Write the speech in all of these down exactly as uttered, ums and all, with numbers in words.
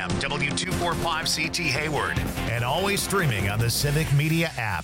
M, W two forty-five C T Hayward, and always streaming on the Civic Media app.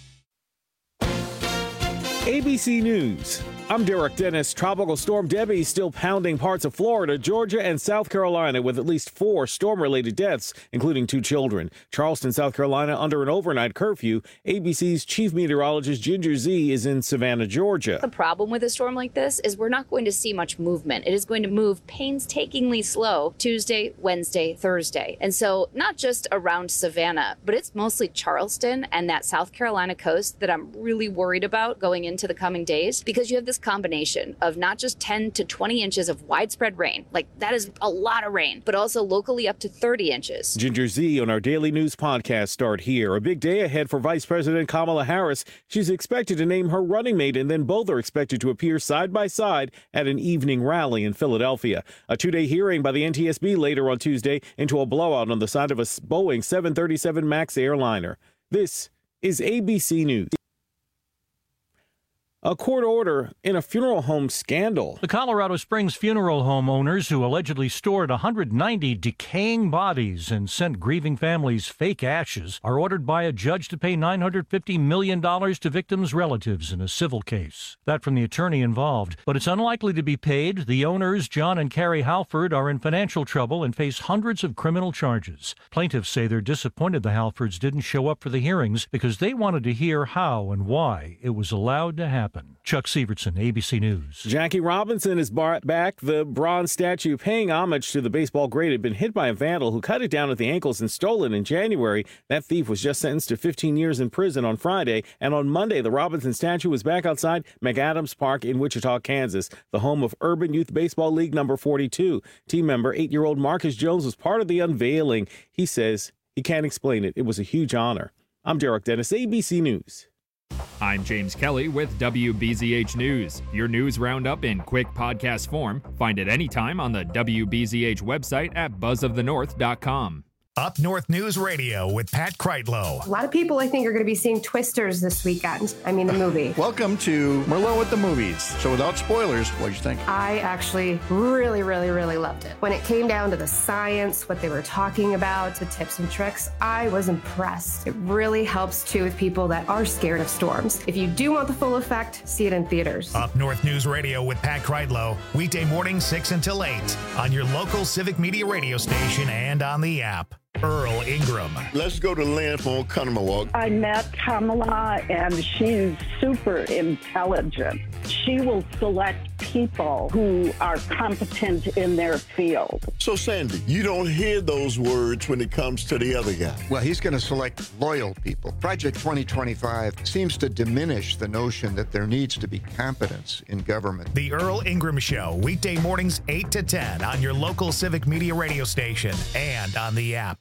A B C News. I'm Derek Dennis. Tropical Storm Debbie is still pounding parts of Florida, Georgia, and South Carolina with at least four storm-related deaths, including two children. Charleston, South Carolina, under an overnight curfew. A B C's chief meteorologist Ginger Zee is in Savannah, Georgia. The problem with a storm like this is we're not going to see much movement. It is going to move painstakingly slow Tuesday, Wednesday, Thursday. And so not just around Savannah, but it's mostly Charleston and that South Carolina coast that I'm really worried about going into the coming days, because you have this combination of not just ten to twenty inches of widespread rain, like that is a lot of rain, but also locally up to thirty inches. Ginger Zee on our daily news podcast start here. A big day ahead for Vice President Kamala Harris. She's expected to name her running mate, and then both are expected to appear side by side at an evening rally in Philadelphia. A two-day hearing by the N T S B later on Tuesday into a blowout on the side of a Boeing seven thirty-seven MAX airliner. This is A B C News. A court order in a funeral home scandal. The Colorado Springs funeral home owners who allegedly stored one hundred ninety decaying bodies and sent grieving families fake ashes are ordered by a judge to pay nine hundred fifty million dollars to victims' relatives in a civil case. That from the attorney involved. But it's unlikely to be paid. The owners, John and Carrie Halford, are in financial trouble and face hundreds of criminal charges. Plaintiffs say they're disappointed the Halfords didn't show up for the hearings because they wanted to hear how and why it was allowed to happen. Chuck Severson, A B C News. Jackie Robinson is brought back. The bronze statue paying homage to the baseball great had been hit by a vandal who cut it down at the ankles and stole it in January. That thief was just sentenced to fifteen years in prison on Friday. And on Monday, the Robinson statue was back outside McAdams Park in Wichita, Kansas, the home of Urban Youth Baseball League number forty-two. Team member eight-year-old Marcus Jones was part of the unveiling. He says he can't explain it. It was a huge honor. I'm Derek Dennis, A B C News. I'm James Kelly with W B Z H News. Your news roundup in quick podcast form. Find it anytime on the W B Z H website at buzz of the north dot com. Up North News Radio with Pat Kreitlow. A lot of people, I think, are going to be seeing Twisters this weekend. I mean, the movie. Welcome to Merlot at the Movies. So without spoilers, what did you think? I actually really, really, really loved it. When it came down to the science, what they were talking about, the tips and tricks, I was impressed. It really helps, too, with people that are scared of storms. If you do want the full effect, see it in theaters. Up North News Radio with Pat Kreitlow. Weekday morning, six until eight on your local Civic Media radio station and on the app. Earl Ingram. Let's go to Lynn from Oconomowoc. I met Kamala, and she's super intelligent. She will select people who are competent in their field. So, Sandy, you don't hear those words when it comes to the other guy. Well, he's going to select loyal people. Project twenty twenty-five seems to diminish the notion that there needs to be competence in government. The Earl Ingram Show, weekday mornings eight to ten on your local Civic Media radio station and on the app.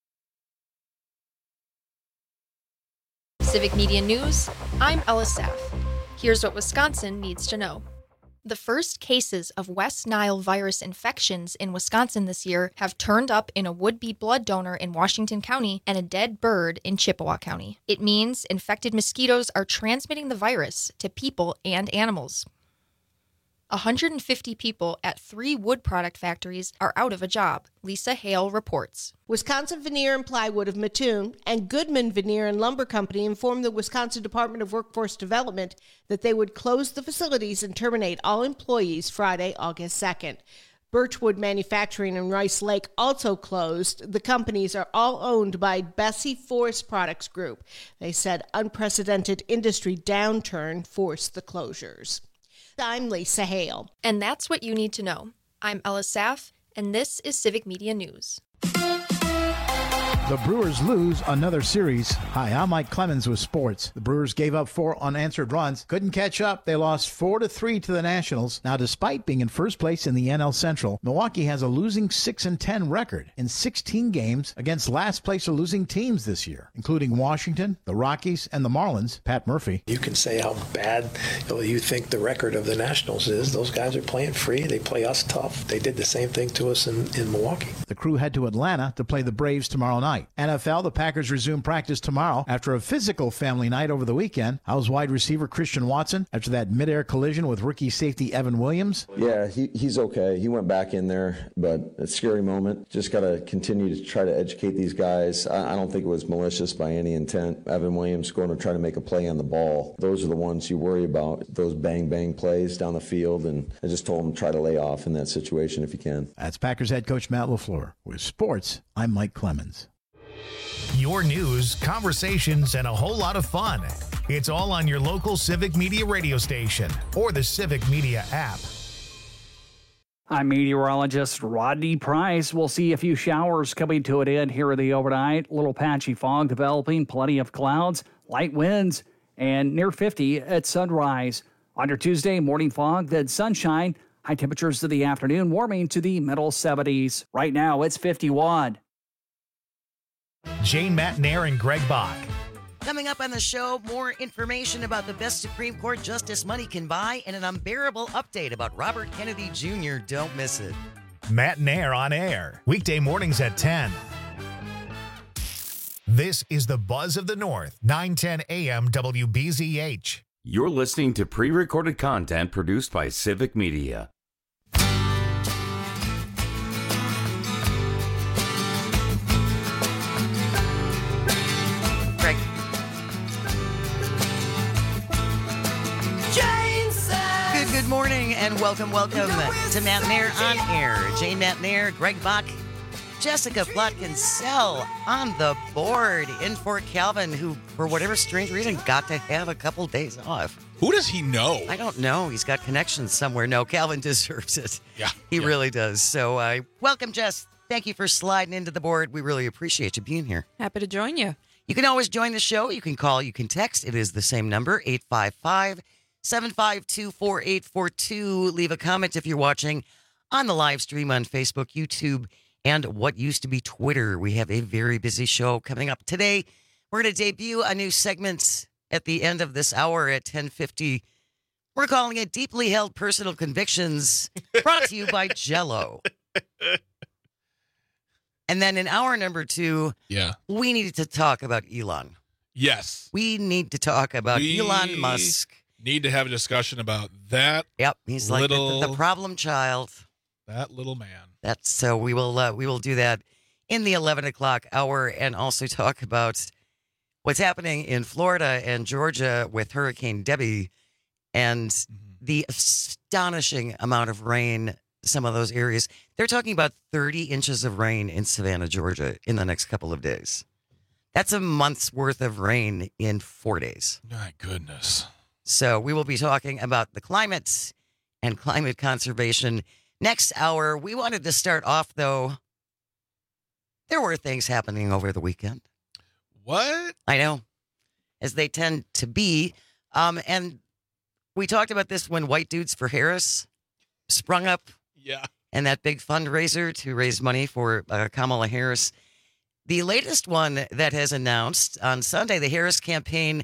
Civic Media News, I'm Ella Saff. Here's what Wisconsin needs to know. The first cases of West Nile virus infections in Wisconsin this year have turned up in a would-be blood donor in Washington County and a dead bird in Chippewa County. It means infected mosquitoes are transmitting the virus to people and animals. one hundred fifty people at three wood product factories are out of a job, Lisa Hale reports. Wisconsin Veneer and Plywood of Mattoon and Goodman Veneer and Lumber Company informed the Wisconsin Department of Workforce Development that they would close the facilities and terminate all employees Friday, August second. Birchwood Manufacturing in Rice Lake also closed. The companies are all owned by Bessie Forest Products Group. They said unprecedented industry downturn forced the closures. I'm Lisa Hale. And that's what you need to know. I'm Ella Saff, and this is Civic Media News. The Brewers lose another series. Hi, I'm Mike Clemens with sports. The Brewers gave up four unanswered runs, couldn't catch up. They lost four to three to the Nationals. Now, despite being in first place in the N L Central, Milwaukee has a losing six and ten record in sixteen games against last place or losing teams this year, including Washington, the Rockies, and the Marlins. Pat Murphy. You can say how bad you know, you think the record of the Nationals is. Those guys are playing free. They play us tough. They did the same thing to us in, in Milwaukee. The Crew head to Atlanta to play the Braves tomorrow night. night. N F L, the Packers resume practice tomorrow after a physical family night over the weekend. How's wide receiver Christian Watson after that midair collision with rookie safety Evan Williams? Yeah, he, he's okay. He went back in there, but it's a scary moment. Just got to continue to try to educate these guys. I, I don't think it was malicious by any intent. Evan Williams going to try to make a play on the ball. Those are the ones you worry about, those bang-bang plays down the field, and I just told him to try to lay off in that situation if you can. That's Packers head coach Matt LaFleur. With sports, I'm Mike Clemens. Your news, conversations, and a whole lot of fun. It's all on your local Civic Media radio station or the Civic Media app. I'm meteorologist Rodney Price. We'll see a few showers coming to an end here in the overnight. Little patchy fog developing, plenty of clouds, light winds, and near fifty at sunrise. On your Tuesday, morning fog, then sunshine. High temperatures in the afternoon, warming to the middle seventies. Right now, it's fifty-one. Jane Matnair and Greg Bach. Coming up on the show, more information about the best Supreme Court justice money can buy and an unbearable update about Robert Kennedy Junior Don't miss it. Matt Nair on air, weekday mornings at ten. This is the Buzz of the North, nine ten a.m. W B Z H. You're listening to pre-recorded content produced by Civic Media. Greg. Good, good morning and welcome, welcome to Matt Nair on air. Jane Matt Nair, Greg Bach, Jessica Plotkin-Sell on the board in for Calvin, who, for whatever strange reason, got to have a couple days off. Who does he know? I don't know. He's got connections somewhere. No, Calvin deserves it. Yeah. He yeah. really does. So, uh, welcome, Jess. Thank you for sliding into the board. We really appreciate you being here. Happy to join you. You can always join the show. You can call. You can text. It is the same number, eight five five, seven five two, four eight four two. Leave a comment if you're watching on the live stream on Facebook, YouTube, and what used to be Twitter. We have a very busy show coming up today. We're going to debut a new segment at the end of this hour at ten fifty. We're calling it Deeply Held Personal Convictions, brought to you by Jell-O. And then in hour number two, yeah, we needed to talk about Elon. Yes. We need to talk about we Elon Musk. Need to have a discussion about that. Yep, he's little, like the, the problem child. That little man. That's so we will uh, we will do that in the eleven o'clock hour, and also talk about what's happening in Florida and Georgia with Hurricane Debbie and mm-hmm. the astonishing amount of rain. Some of those areas, they're talking about thirty inches of rain in Savannah, Georgia, in the next couple of days. That's a month's worth of rain in four days. My goodness. So we will be talking about the climate and climate conservation next hour. We wanted to start off, though. There were things happening over the weekend. What? I know, as they tend to be. Um, and we talked about this when White Dudes for Harris sprung up. Yeah. And that big fundraiser to raise money for uh, Kamala Harris. The latest one that has announced on Sunday, the Harris campaign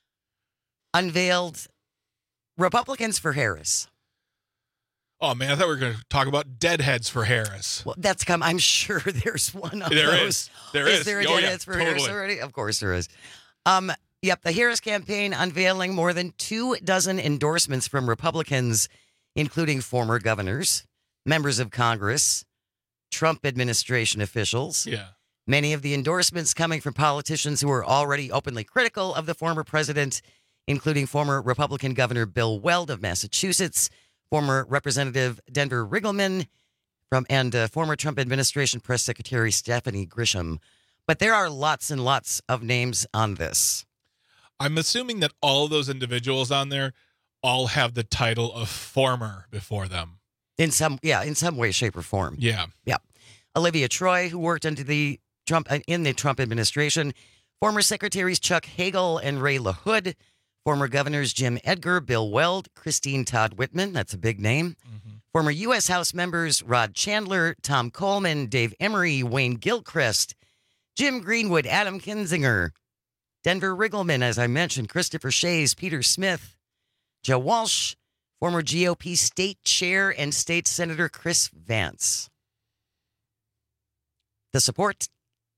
unveiled Republicans for Harris. Oh, man, I thought we were going to talk about deadheads for Harris. Well, that's come. I'm sure there's one of there those. Is. There is. Is there a oh, deadheads yeah, for totally. Harris already? Of course there is. Um, yep, the Harris campaign unveiling more than two dozen endorsements from Republicans, including former governors, members of Congress, Trump administration officials. Yeah. Many of the endorsements coming from politicians who are already openly critical of the former president, including former Republican Governor Bill Weld of Massachusetts, former Representative Denver Riggleman, from and uh, former Trump administration press secretary Stephanie Grisham. But there are lots and lots of names on this. I'm assuming that all of those individuals on there all have the title of former before them. In some, yeah, in some way, shape, or form. Yeah. Yeah. Olivia Troy, who worked under the Trump in the Trump administration, former Secretaries Chuck Hagel and Ray LaHood, former governors Jim Edgar, Bill Weld, Christine Todd Whitman, that's a big name, mm-hmm. former U S House members Rod Chandler, Tom Coleman, Dave Emery, Wayne Gilchrist, Jim Greenwood, Adam Kinzinger, Denver Riggleman, as I mentioned, Christopher Shays, Peter Smith, Joe Walsh, former G O P state chair and state senator Chris Vance. The support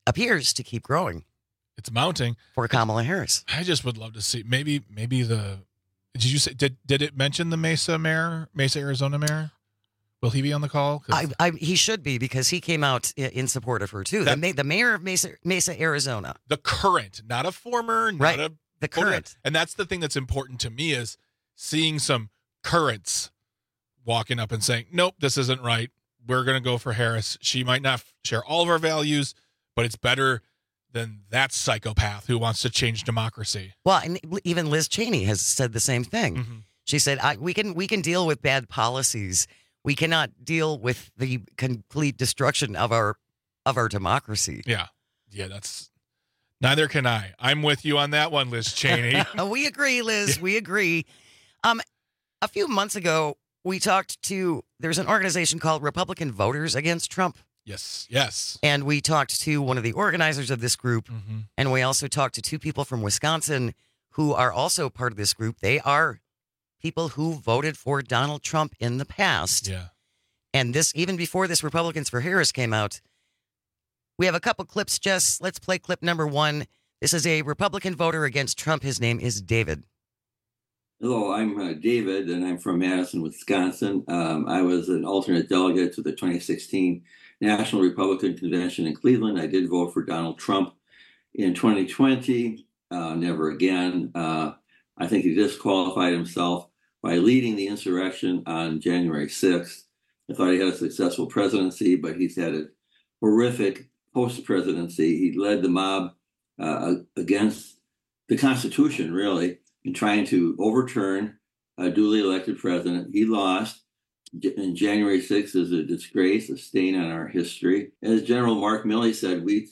appears to keep growing. It's mounting for Kamala Harris. I just would love to see maybe maybe the did you say did did it mention the Mesa mayor, Mesa, Arizona mayor? Will he be on the call? I, I, he should be because he came out in, in support of her too. That, the, the mayor of Mesa, Mesa, Arizona, the current, not a former, not right? A, the current, and that's the thing that's important to me is seeing some currents walking up and saying, "Nope, this isn't right. We're going to go for Harris. She might not share all of our values, but it's better than that psychopath who wants to change democracy." Well, and even Liz Cheney has said the same thing. Mm-hmm. She said, I, "We can we can deal with bad policies. We cannot deal with the complete destruction of our of our democracy." Yeah, yeah, that's neither can I. I'm with you on that one, Liz Cheney. We agree, Liz. Yeah. We agree. Um, a few months ago, we talked to. There's an organization called Republican Voters Against Trump. Yes, yes. And we talked to one of the organizers of this group, mm-hmm. and we also talked to two people from Wisconsin who are also part of this group. They are people who voted for Donald Trump in the past. Yeah. And this, even before this Republicans for Harris came out, we have a couple clips, Jess. Let's play clip number one. This is a Republican voter against Trump. His name is David. Hello, I'm uh, David, and I'm from Madison, Wisconsin. Um, I was an alternate delegate to the twenty sixteen National Republican Convention in Cleveland. I did vote for Donald Trump in twenty twenty. Uh, never again. Uh, I think he disqualified himself by leading the insurrection on January sixth. I thought he had a successful presidency, but he's had a horrific post-presidency. He led the mob uh, against the Constitution, really, in trying to overturn a duly elected president. He lost. And January sixth is a disgrace, a stain on our history. As General Mark Milley said, we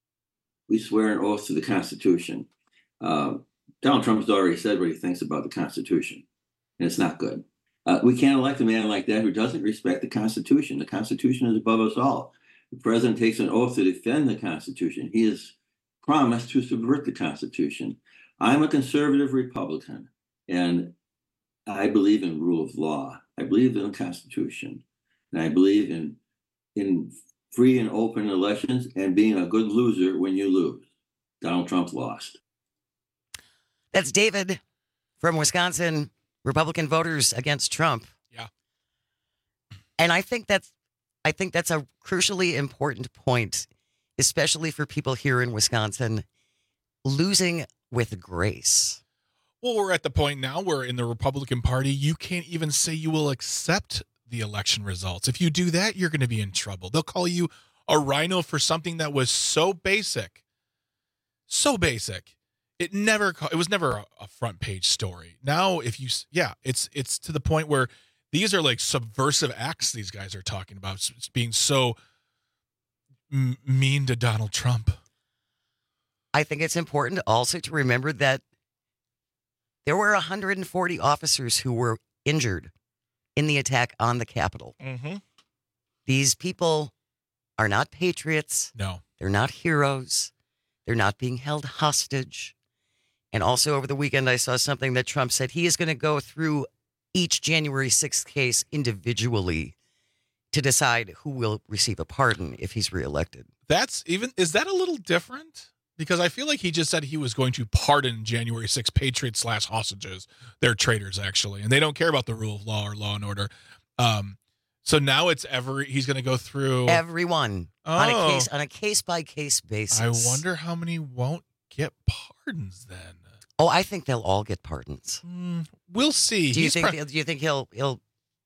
we swear an oath to the Constitution. Uh, Donald Trump's already said what he thinks about the Constitution, and it's not good. Uh, we can't elect a man like that who doesn't respect the Constitution. The Constitution is above us all. The president takes an oath to defend the Constitution. He has promised to subvert the Constitution. I'm a conservative Republican, and I believe in rule of law. I believe in the Constitution, and I believe in in free and open elections and being a good loser when you lose. Donald Trump lost. That's David from Wisconsin, Republican Voters Against Trump. Yeah. And I think that's I think that's a crucially important point, especially for people here in Wisconsin, losing with grace. Well, we're at the point now where in the Republican Party, you can't even say you will accept the election results. If you do that, you're going to be in trouble. They'll call you a rhino for something that was so basic. So basic. It never, it was never a front page story. Now, if you, yeah, it's, it's to the point where these are like subversive acts these guys are talking about. It's being so m- mean to Donald Trump. I think it's important also to remember that there were one hundred forty officers who were injured in the attack on the Capitol. Mm-hmm. These people are not patriots. No. They're not heroes. They're not being held hostage. And also over the weekend, I saw something that Trump said he is going to go through each January sixth case individually to decide who will receive a pardon if he's reelected. That's even, is that a little different? Because I feel like he just said he was going to pardon January sixth patriots slash hostages. They're traitors, actually, and they don't care about the rule of law or law and order. Um, so now it's every he's going to go through everyone oh. on a case on a case by case basis. I wonder how many won't get pardons then. Oh, I think they'll all get pardons. Mm, we'll see. Do you he's think? Pro- do you think he'll he'll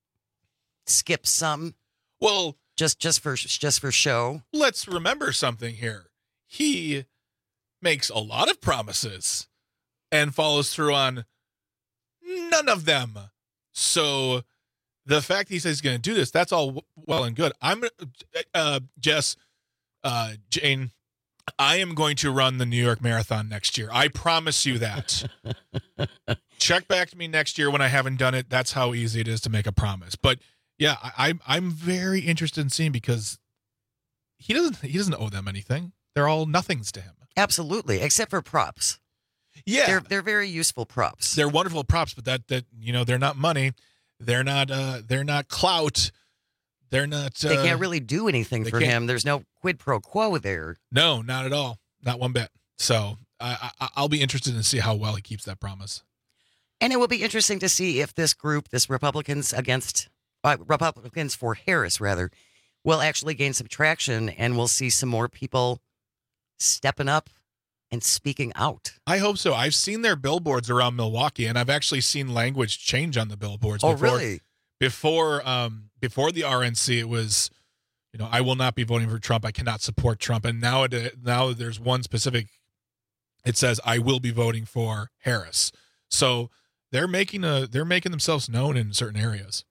skip some? Well, just just for just for show. Let's remember something here. He makes a lot of promises and follows through on none of them. So the fact he says he's going to do this, that's all well and good. I'm, uh, Jess, uh, Jane, I am going to run the New York Marathon next year. I promise you that. Check back to me next year when I haven't done it. That's how easy it is to make a promise. But yeah, I, I'm I'm very interested in seeing because he doesn't he doesn't owe them anything. They're all nothings to him. Absolutely, except for props. Yeah, they're they're very useful props. They're wonderful props, but that that you know they're not money, they're not uh they're not clout, They're not. Uh, they can't really do anything for can't. him. There's no quid pro quo there. No, not at all. Not one bit. So I, I, I'll be interested to see how well he keeps that promise. And it will be interesting to see if this group, this Republicans against uh, Republicans for Harris, rather, will actually gain some traction, and we'll see some more people stepping up and speaking out. I hope so. I've seen their billboards around Milwaukee, and I've actually seen language change on the billboards. Oh, before, really? Before, um, before the R N C, it was, you know, I will not be voting for Trump. I cannot support Trump. And now, it, now there's one specific. It says I will be voting for Harris. So they're making a they're making themselves known in certain areas.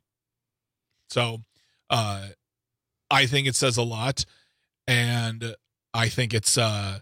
So, uh, I think it says a lot, and I think it's uh,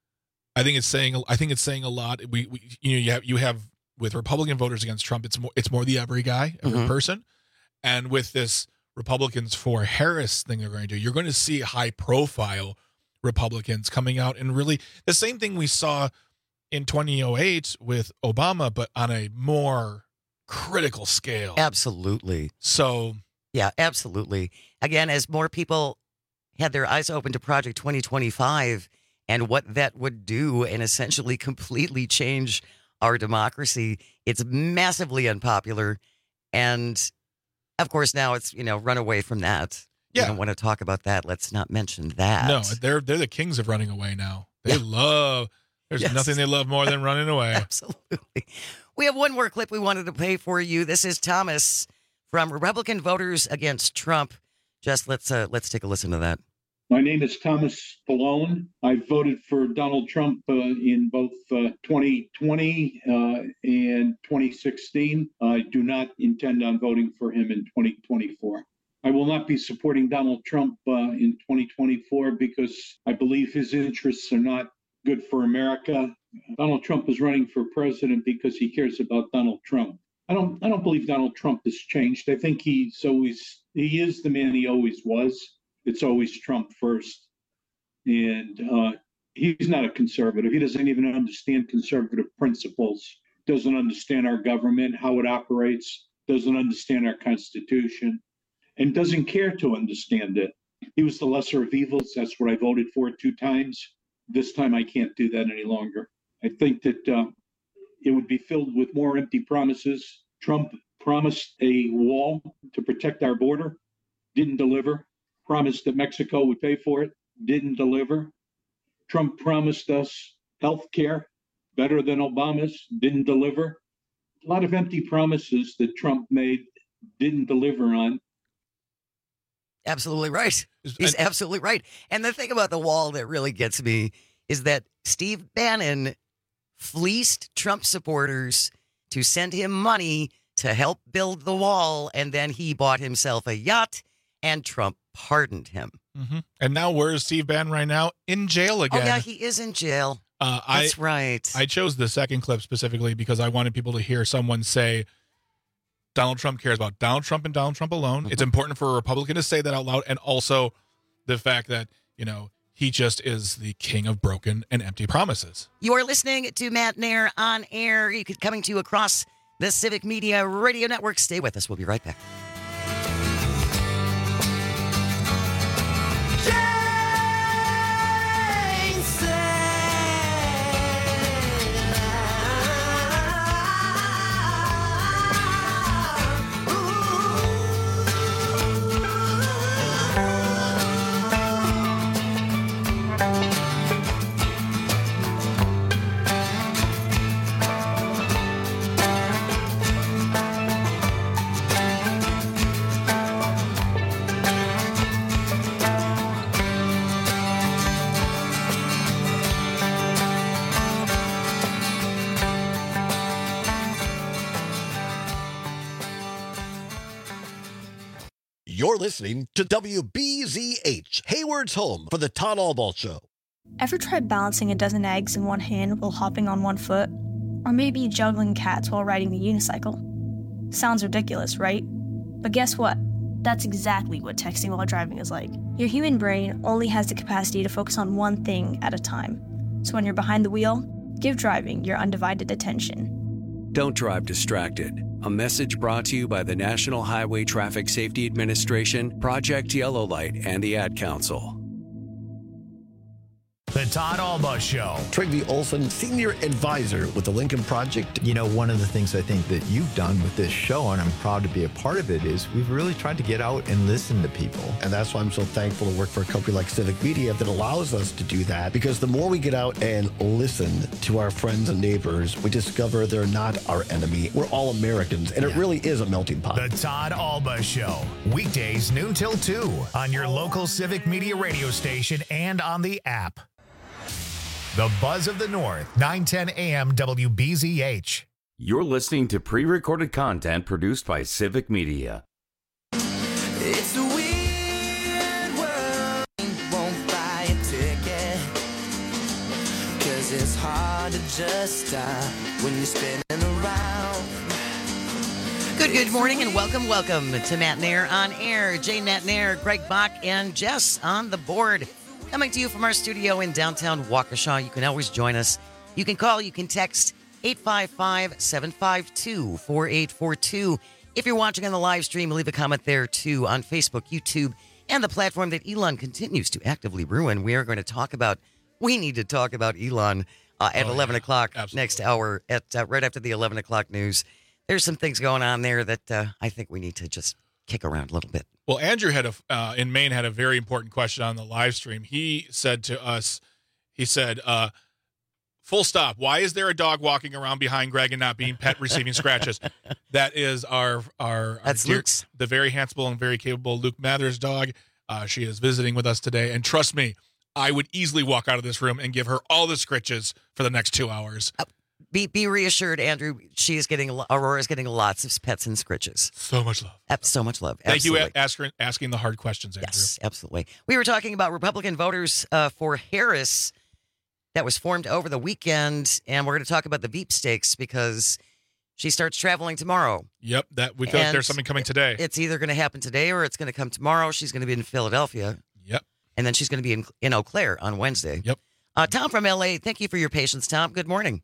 I think it's saying I think it's saying a lot. We, we you know you have you have with Republican voters against Trump, it's more it's more the every guy, every Mhm. person, and with this Republicans for Harris thing they're going to do, you're going to see high profile Republicans coming out and really the same thing we saw in twenty oh eight with Obama, but on a more critical scale. Absolutely. So. Yeah, absolutely. Again, as more people had their eyes open to Project twenty twenty-five and what that would do and essentially completely change our democracy, it's massively unpopular. And of course, now it's, you know, run away from that. Yeah. We don't want to talk about that. Let's not mention that. No, they're they're the kings of running away now. They Yeah. love, there's Yes. nothing they love more than running away. Absolutely. We have one more clip we wanted to play for you. This is Thomas from Republican Voters Against Trump. Just let's uh, let's take a listen to that. My name is Thomas Pallone. I voted for Donald Trump uh, in both uh, twenty twenty uh, and twenty sixteen. I do not intend on voting for him in twenty twenty-four. I will not be supporting Donald Trump uh, in twenty twenty-four because I believe his interests are not good for America. Donald Trump is running for president because he cares about Donald Trump. I don't I don't believe Donald Trump has changed. I think he's always he is the man he always was. It's always Trump first. And uh, he's not a conservative. He doesn't even understand conservative principles, doesn't understand our government, how it operates, doesn't understand our Constitution, and doesn't care to understand it. He was the lesser of evils. That's what I voted for two times. This time I can't do that any longer. I think that uh, it would be filled with more empty promises. Trump promised a wall to protect our border, didn't deliver. Promised that Mexico would pay for it, didn't deliver. Trump promised us health care better than Obama's, didn't deliver. A lot of empty promises that Trump made, didn't deliver on. Absolutely right. He's absolutely right. And the thing about the wall that really gets me is that Steve Bannon fleeced Trump supporters to send him money to help build the wall, and then he bought himself a yacht, and Trump pardoned him. Mm-hmm. And now where is Steve Bannon right now? In jail again. Oh, yeah, he is in jail. Uh, That's I, right. I chose the second clip specifically because I wanted people to hear someone say Donald Trump cares about Donald Trump and Donald Trump alone. Mm-hmm. It's important for a Republican to say that out loud, and also the fact that, you know, he just is the king of broken and empty promises. You are listening to Matt Nair on air. You could coming to you across the Civic Media Radio Network. Stay with us. We'll be right back. You're listening to W B Z H, Hayward's home for the Todd Albaugh Show. Ever tried balancing a dozen eggs in one hand while hopping on one foot? Or maybe juggling cats while riding the unicycle? Sounds ridiculous, right? But guess what? That's exactly what texting while driving is like. Your human brain only has the capacity to focus on one thing at a time. So when you're behind the wheel, give driving your undivided attention. Don't drive distracted. A message brought to you by the National Highway Traffic Safety Administration, Project Yellow Light, and the Ad Council. The Todd Alba Show. Trygve Olson, Senior Advisor with the Lincoln Project. You know, one of the things I think that you've done with this show, and I'm proud to be a part of it, is we've really tried to get out and listen to people. And that's why I'm so thankful to work for a company like Civic Media that allows us to do that. Because the more we get out and listen to our friends and neighbors, we discover they're not our enemy. We're all Americans, and yeah. it really is a melting pot. The Todd Alba Show. Weekdays noon till two on your local Civic Media radio station and on the app. The Buzz of the North, nine ten A M W B Z H. You're listening to pre-recorded content produced by Civic Media. It's a weird world. Won't buy a ticket, 'cause it's hard to just stop when you're spinning around. Good, good morning and welcome, welcome to Matt Nair on air. Jay Matt Nair, Greg Bach, and Jess on the board. Coming to you from our studio in downtown Waukesha. You can always join us. You can call, you can text eight five five, seven five two, four eight four two. If you're watching on the live stream, leave a comment there too on Facebook, YouTube, and the platform that Elon continues to actively ruin. We are going to talk about, we need to talk about Elon uh, at oh, eleven yeah. o'clock Absolutely. Next hour, at uh, right after the eleven o'clock news. There's some things going on there that uh, I think we need to just kick around a little bit. Well, Andrew had a uh, in Maine had a very important question on the live stream. He said to us, he said, uh, full stop. Why is there a dog walking around behind Greg and not being pet receiving scratches? That is our, our, That's our dear, Luke's. the very handsome and very capable Luke Mather's dog. Uh, she is visiting with us today. And trust me, I would easily walk out of this room and give her all the scritches for the next two hours. Uh, Be be reassured, Andrew. She is getting Aurora is getting lots of pets and scritches. So much love. So much love. Thank Absolutely. you, ask, asking the hard questions, Andrew. Yes, absolutely. We were talking about Republican voters uh, for Harris that was formed over the weekend, and we're going to talk about the Veep stakes because she starts traveling tomorrow. Yep, that we feel like there's something coming today. It's either going to happen today or it's going to come tomorrow. She's going to be in Philadelphia. Yep. And then she's going to be in, in Eau Claire on Wednesday. Yep. Uh, Tom from L A, thank you for your patience, Tom. Good morning.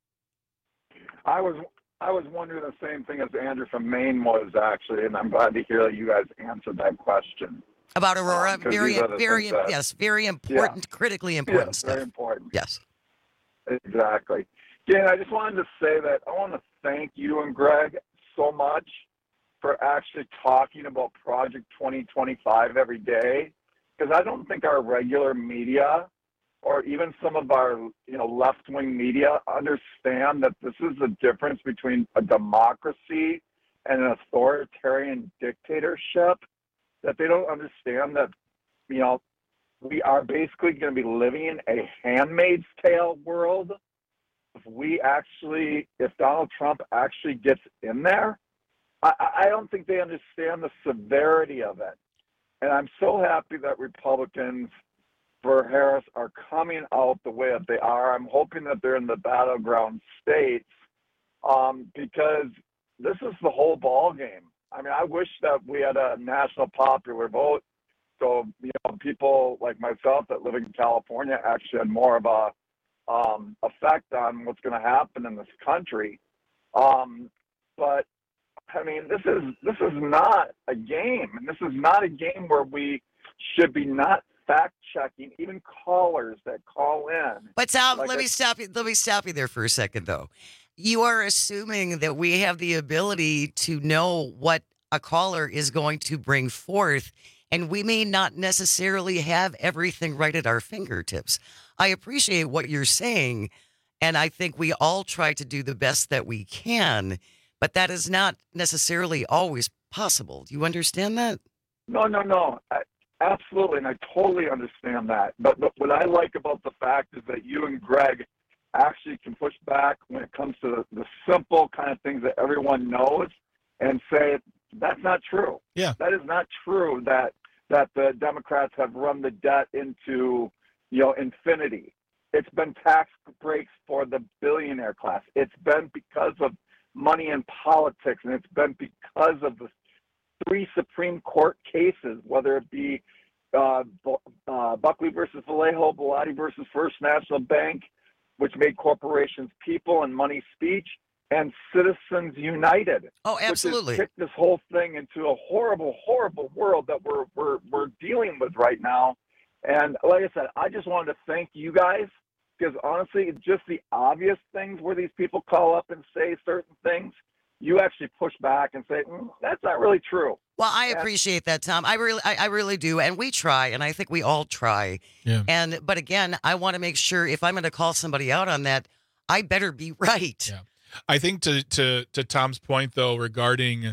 I was I was wondering the same thing as Andrew from Maine was, actually, and I'm glad to hear that you guys answered that question. About Aurora? Um, very, very, that, yes, very important, yeah. critically important yes, stuff. Very important. Yes. Exactly. Dan, I just wanted to say that I want to thank you and Greg so much for actually talking about Project twenty twenty-five every day, because I don't think our regular media or even some of our, you know, left-wing media understand that this is the difference between a democracy and an authoritarian dictatorship, that they don't understand that, you know, we are basically going to be living in a Handmaid's Tale world. If we actually, if Donald Trump actually gets in there, I, I don't think they understand the severity of it. And I'm so happy that Republicans for Harris are coming out the way that they are. I'm hoping that they're in the battleground states um, because this is the whole ball game. I mean, I wish that we had a national popular vote, so you know, people like myself that live in California actually had more of a um, effect on what's going to happen in this country. Um, but I mean, this is this is not a game, and this is not a game where we should be not fact-checking even callers that call in. But Tom, like let a, me stop you. Let me stop you there for a second, though. You are assuming that we have the ability to know what a caller is going to bring forth, and we may not necessarily have everything right at our fingertips. I appreciate what you're saying, and I think we all try to do the best that we can, but that is not necessarily always possible. Do you understand that? No, no, no. I, Absolutely, and I totally understand that. But, but what I like about the fact is that you and Greg actually can push back when it comes to the, the simple kind of things that everyone knows and say, that's not true. Yeah. That is not true that that the Democrats have run the debt into, you know, infinity. It's been tax breaks for the billionaire class. It's been because of money in politics, and it's been because of the three Supreme Court cases, whether it be uh, uh, Buckley versus Vallejo, Bellotti versus First National Bank, which made corporations people and money speech, and Citizens United. Oh, absolutely. Which has kicked this whole thing into a horrible, horrible world that we're we're we're dealing with right now. And like I said, I just wanted to thank you guys, because honestly, it's just the obvious things where these people call up and say certain things. You actually push back and say, mm, that's not really true. Well, I appreciate that, Tom. I really, I, I really do, and we try, and I think we all try. Yeah. And but again, I want to make sure if I'm going to call somebody out on that, I better be right. Yeah. I think to to to Tom's point though regarding,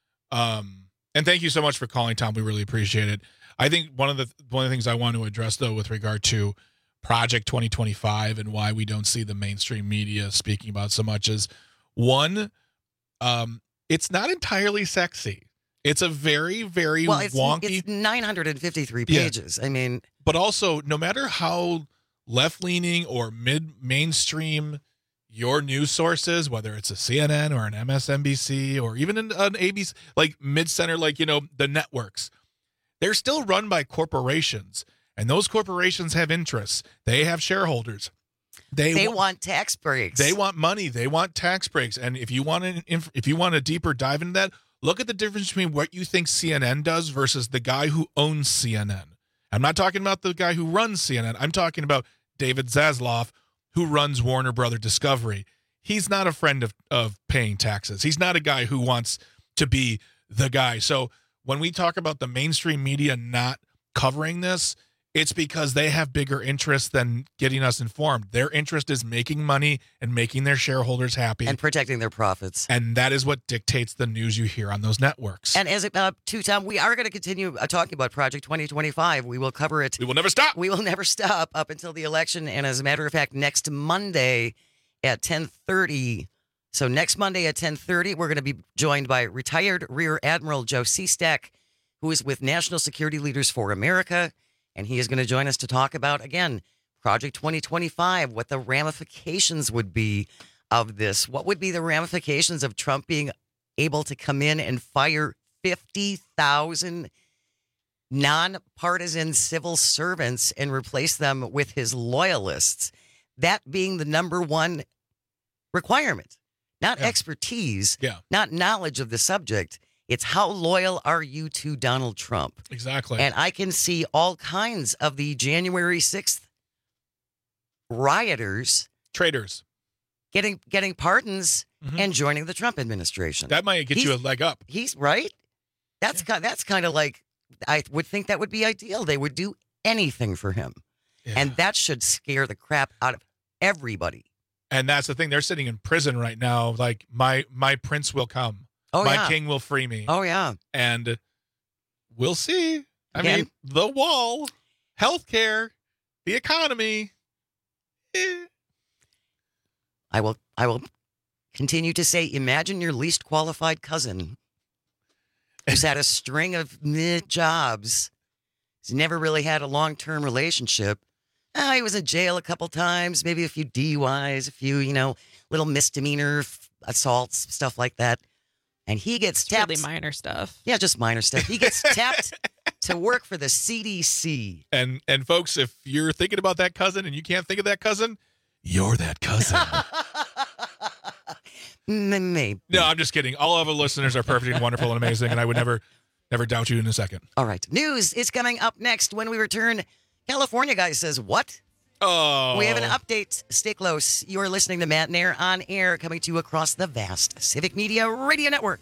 um, and thank you so much for calling, Tom. We really appreciate it. I think one of the one of the things I want to address though with regard to Project twenty twenty-five and why we don't see the mainstream media speaking about so much is one, um, it's not entirely sexy. It's a very, very well, it's, wonky. It's nine hundred fifty-three pages. Yeah. I mean, but also, no matter how left-leaning or mid-mainstream your news sources, whether it's a C N N or an M S N B C or even an, an A B C, like mid-center, like, you know, the networks, they're still run by corporations, and those corporations have interests. They have shareholders. They, they wa- want tax breaks. They want money. They want tax breaks. And if you want an, if you want a deeper dive into that, look at the difference between what you think C N N does versus the guy who owns C N N. I'm not talking about the guy who runs C N N. I'm talking about David Zaslav, who runs Warner Brother Discovery. He's not a friend of, of paying taxes. He's not a guy who wants to be the guy. So when we talk about the mainstream media not covering this, it's because they have bigger interests than getting us informed. Their interest is making money and making their shareholders happy. And protecting their profits. And that is what dictates the news you hear on those networks. And as uh, to Tom, we are going to continue uh, talking about Project twenty twenty-five. We will cover it. We will never stop. We will never stop up until the election. And as a matter of fact, next Monday at ten thirty, so next Monday at ten thirty, we're going to be joined by retired Rear Admiral Joe Seastack, who is with National Security Leaders for America. And he is going to join us to talk about, again, Project twenty twenty-five, what the ramifications would be of this. What would be the ramifications of Trump being able to come in and fire fifty thousand nonpartisan civil servants and replace them with his loyalists? That being the number one requirement, not yeah. expertise, yeah. not knowledge of the subject. It's how loyal are you to Donald Trump? Exactly. And I can see all kinds of the January sixth rioters, traitors, getting getting pardons mm-hmm. and joining the Trump administration. That might get he's, you a leg up. He's right. That's yeah. kind. That's kind of like I would think that would be ideal. They would do anything for him, yeah. and that should scare the crap out of everybody. And that's the thing. They're sitting in prison right now. Like my my prince will come. Oh, My yeah. king will free me. Oh, yeah. And we'll see. I Again, mean, the wall, healthcare, the economy. Eh. I will I will continue to say, imagine your least qualified cousin who's had a string of mid jobs. He's never really had a long-term relationship. Oh, he was in jail a couple times, maybe a few D U Is, a few, you know, little misdemeanor f- assaults, stuff like that. And he gets it's tapped. Really minor stuff. Yeah, just minor stuff. He gets tapped to work for the C D C. And and folks, if you're thinking about that cousin and you can't think of that cousin, you're that cousin. Maybe. No, I'm just kidding. All of our listeners are perfect and wonderful and amazing, and I would never, never doubt you in a second. All right. News is coming up next when we return. California guy says, what? Oh. We have an update. Stay close. You are listening to Matt and Air on Air, coming to you across the vast Civic Media Radio Network.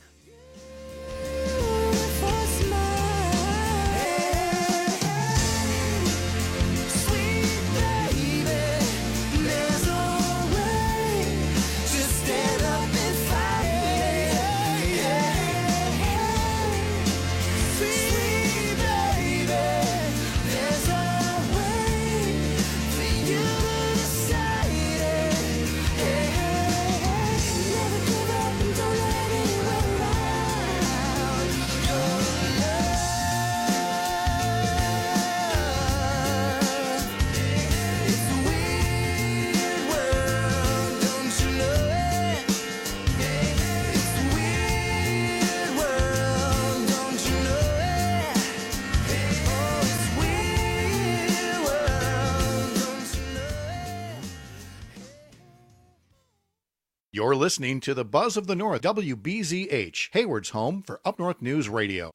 You're listening to the Buzz of the North, W B Z H, Hayward's home for Up North News Radio.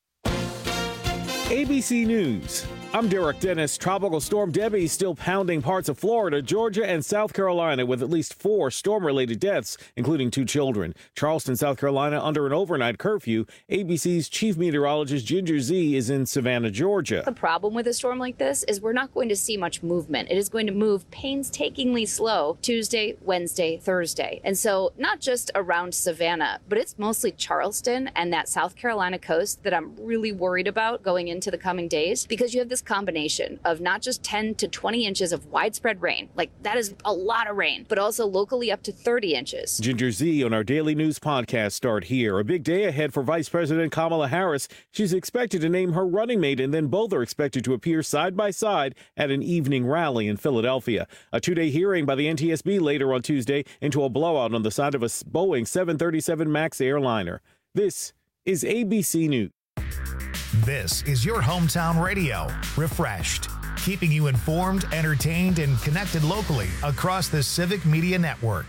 A B C News. I'm Derek Dennis. Tropical Storm Debbie is still pounding parts of Florida, Georgia, and South Carolina with at least four storm-related deaths, including two children. Charleston, South Carolina, under an overnight curfew. A B C's chief meteorologist Ginger Z is in Savannah, Georgia. The problem with a storm like this is we're not going to see much movement. It is going to move painstakingly slow Tuesday, Wednesday, Thursday. And so not just around Savannah, but it's mostly Charleston and that South Carolina coast that I'm really worried about going into the coming days, because you have this combination of not just ten to twenty inches of widespread rain, like that is a lot of rain, but also locally up to thirty inches. Ginger Z on our daily news podcast start here. A big day ahead for Vice President Kamala Harris. She's expected to name her running mate, and then both are expected to appear side by side at an evening rally in Philadelphia. A two-day hearing by the N T S B later on Tuesday into a blowout on the side of a Boeing seven thirty-seven MAX airliner. This is A B C News. This is your hometown radio, refreshed, keeping you informed, entertained, and connected locally across the Civic Media Network.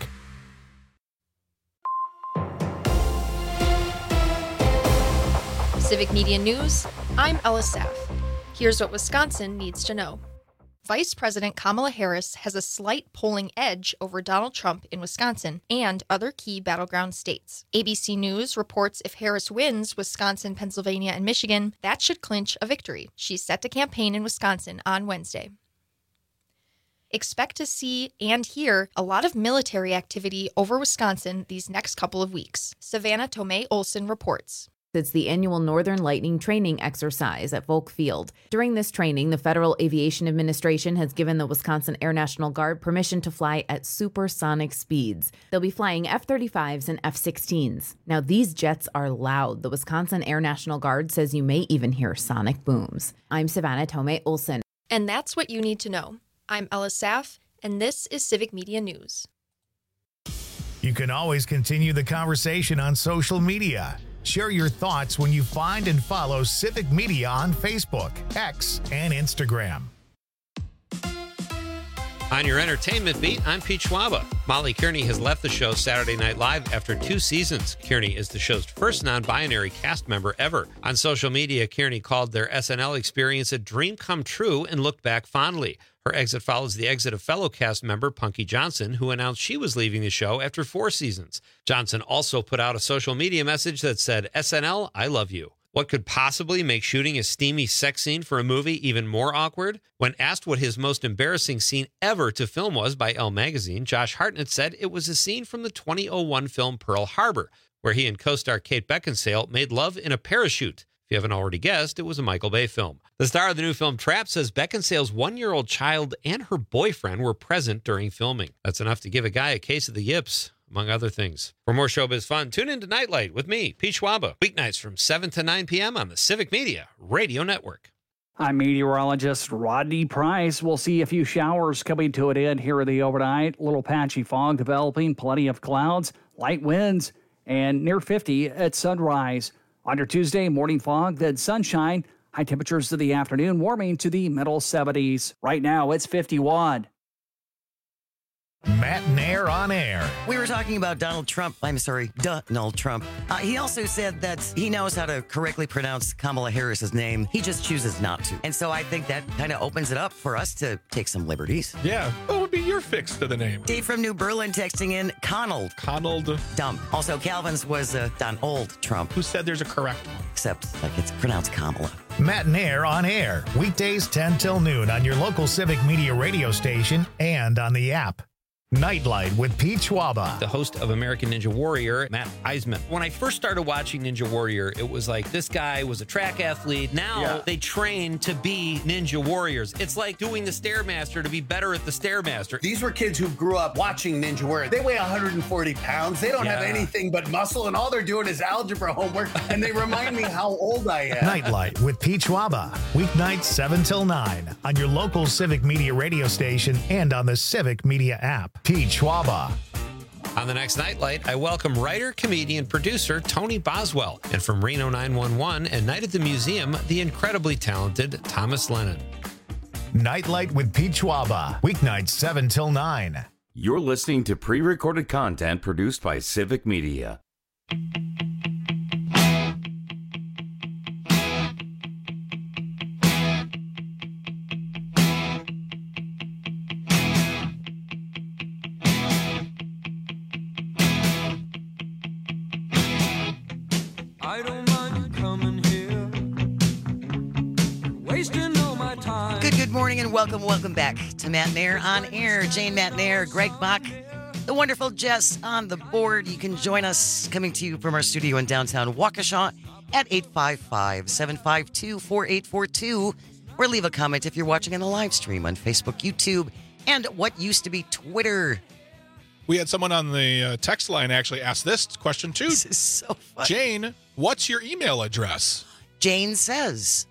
Civic Media News, I'm Ella Saff. Here's what Wisconsin needs to know. Vice President Kamala Harris has a slight polling edge over Donald Trump in Wisconsin and other key battleground states. A B C News reports if Harris wins Wisconsin, Pennsylvania, and Michigan, that should clinch a victory. She's set to campaign in Wisconsin on Wednesday. Expect to see and hear a lot of military activity over Wisconsin these next couple of weeks. Savannah Tomei Olson reports. It's the annual Northern Lightning training exercise at Volk Field. During this training, the Federal Aviation Administration has given the Wisconsin Air National Guard permission to fly at supersonic speeds. They'll be flying F thirty-fives and F sixteens. Now, these jets are loud. The Wisconsin Air National Guard says you may even hear sonic booms. I'm Savannah Tomei Olson. And that's what you need to know. I'm Ella Saff, and this is Civic Media News. You can always continue the conversation on social media. Share your thoughts when you find and follow Civic Media on Facebook, X, and Instagram. On your entertainment beat, I'm Pete Schwaba. Molly Kearney has left the show Saturday Night Live after two seasons. Kearney is the show's first non-binary cast member ever. On social media, Kearney called their S N L experience a dream come true and looked back fondly. Her exit follows the exit of fellow cast member Punky Johnson, who announced she was leaving the show after four seasons. Johnson also put out a social media message that said, S N L, I love you. What could possibly make shooting a steamy sex scene for a movie even more awkward? When asked what his most embarrassing scene ever to film was by Elle Magazine, Josh Hartnett said it was a scene from the twenty oh one film Pearl Harbor, where he and co-star Kate Beckinsale made love in a parachute. If you haven't already guessed, it was a Michael Bay film. The star of the new film Trapped says Beckinsale's one-year-old child and her boyfriend were present during filming. That's enough to give a guy a case of the yips, among other things. For more showbiz fun, tune in to Nightlight with me, Pete Schwaba, weeknights from seven to nine p.m. on the Civic Media Radio Network. I'm meteorologist Rodney Price. We'll see a few showers coming to an end here in the overnight. Little patchy fog developing, plenty of clouds, light winds, and near fifty at sunrise. On your Tuesday, morning fog, then sunshine. High temperatures of the afternoon, warming to the middle seventies. Right now, it's fifty-one. Matt Nair on air. We were talking about Donald Trump. I'm sorry, Donald Trump. Uh, he also said that he knows how to correctly pronounce Kamala Harris's name. He just chooses not to. And so I think that kind of opens it up for us to take some liberties. Yeah. What would be your fix to the name? Dave from New Berlin texting in Conald. Conald. Dumb. Also, Calvin's was uh, Donald Trump. Who said there's a correct one? Except like it's pronounced Kamala. Matt Nair on air. Weekdays ten till noon on your local Civic Media radio station and on the app. Nightlight with Pete Schwaba. The host of American Ninja Warrior, Matt Eisman. When I first started watching Ninja Warrior, it was like this guy was a track athlete. Now yeah. they train to be Ninja Warriors. It's like doing the Stairmaster to be better at the Stairmaster. These were kids who grew up watching Ninja Warrior. They weigh one hundred forty pounds. They don't yeah. have anything but muscle, and all they're doing is algebra homework, and they remind me how old I am. Nightlight with Pete Schwaba. Weeknights seven till nine on your local Civic Media radio station and on the Civic Media app. Pete Schwaba. On the next Nightlight, I welcome writer, comedian, producer Tony Boswell, and from Reno nine one one and Night at the Museum, the incredibly talented Thomas Lennon. Nightlight with Pete Schwaba. Weeknights seven till nine. You're listening to pre-recorded content produced by Civic Media. I don't mind coming here, wasting all my time. Good, good morning and welcome, welcome back to Matt Nair on Air. Jane Matt Nair, Greg Bach, the wonderful Jess on the board. You can join us coming to you from our studio in downtown Waukesha at eight five five, seven five two, four eight four two or leave a comment if you're watching on the live stream on Facebook, YouTube, and what used to be Twitter. We had someone on the uh, text line actually ask this question too. This is so funny. Jane, what's your email address? Jane Says.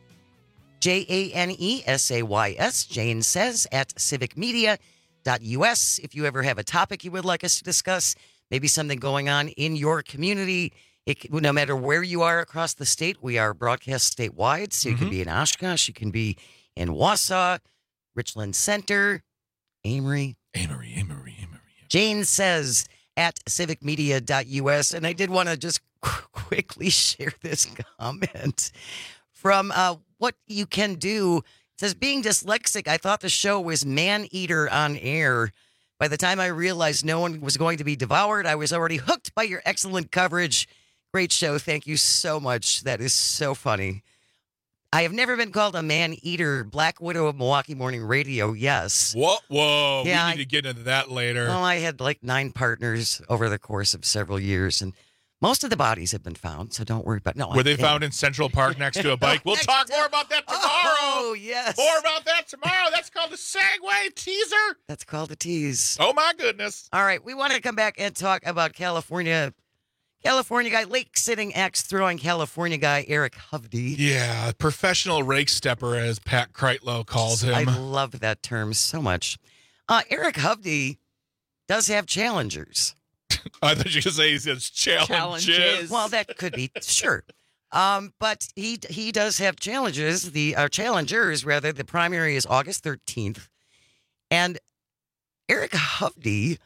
J A N E S A Y S. Jane Says at civic media dot U S. If you ever have a topic you would like us to discuss, maybe something going on in your community, it, no matter where you are across the state, we are broadcast statewide. So you Mm-hmm. can be in Oshkosh, you can be in Wausau, Richland Center, Amory. Amory, Amory, Amory. Jane Says at civic media dot U S. And I did want to just qu- quickly share this comment from uh, What You Can Do. It says, being dyslexic, I thought the show was Man-Eater on air. By the time I realized no one was going to be devoured, I was already hooked by your excellent coverage. Great show. Thank you so much. That is so funny. I have never been called a man-eater. Black Widow of Milwaukee Morning Radio, yes. Whoa, whoa. Yeah, we I- need to get into that later. Well, I had like nine partners over the course of several years, and most of the bodies have been found, so don't worry about no. Were I they can't. found in Central Park next to a bike? We'll talk more about that tomorrow. Oh, yes. More about that tomorrow. That's called the segue teaser. That's called a tease. Oh, my goodness. All right, we want to come back and talk about California. California guy, lake-sitting axe throwing California guy Eric Hovde. Yeah, professional rake stepper, as Pat Kreitlow calls him. I love that term so much. Uh, Eric Hovde does have challengers. I thought you were going to say he says challenges. Challenges. Well, that could be sure, um, but he he does have challenges. The uh, challengers, rather. The primary is August thirteenth, and Eric Hovde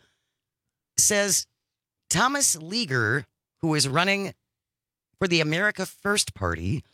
says Thomas Leaguer, who is running for the America First Party,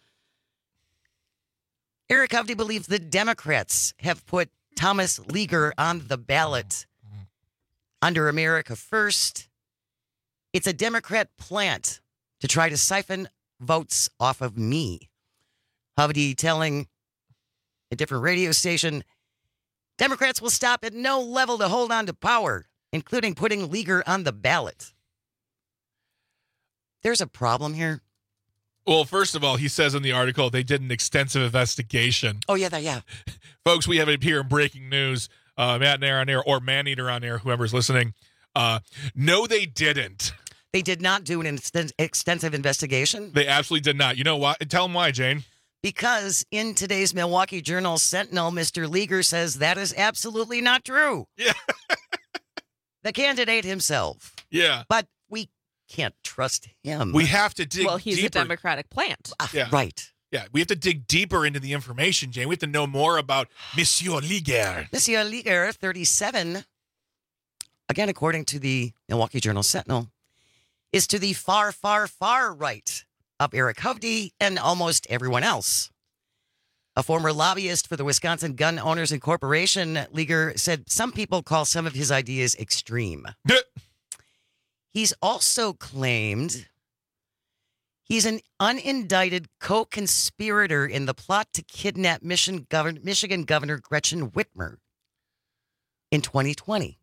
Eric Hovde believes the Democrats have put Thomas Leaguer on the ballot under America First. It's a Democrat plant to try to siphon votes off of me. Hovde telling a different radio station, Democrats will stop at no level to hold on to power, including putting Leaguer on the ballot. There's a problem here. Well, first of all, he says in the article they did an extensive investigation. Oh, yeah, yeah. Folks, we have it here in breaking news. Uh, Matt Nair on air or Man-Eater on air, whoever's listening. Uh, no, they didn't. They did not do an exten- extensive investigation. They absolutely did not. You know why? Tell them why, Jane. Because in today's Milwaukee Journal Sentinel, Mister Leaguer says that is absolutely not true. Yeah. The candidate himself. Yeah. But we can't trust him. We have to dig Well, he's deeper. a Democratic plant. Yeah. Right. Yeah, we have to dig deeper into the information, Jane. We have to know more about Monsieur Leaguer. Monsieur Leaguer, thirty-seven, again, according to the Milwaukee Journal Sentinel, is to the far, far, far right of Eric Hovde and almost everyone else. A former lobbyist for the Wisconsin Gun Owners Incorporation, Leaguer said some people call some of his ideas extreme. He's also claimed he's an unindicted co-conspirator in the plot to kidnap Michigan Governor, Michigan Governor Gretchen Whitmer in twenty twenty.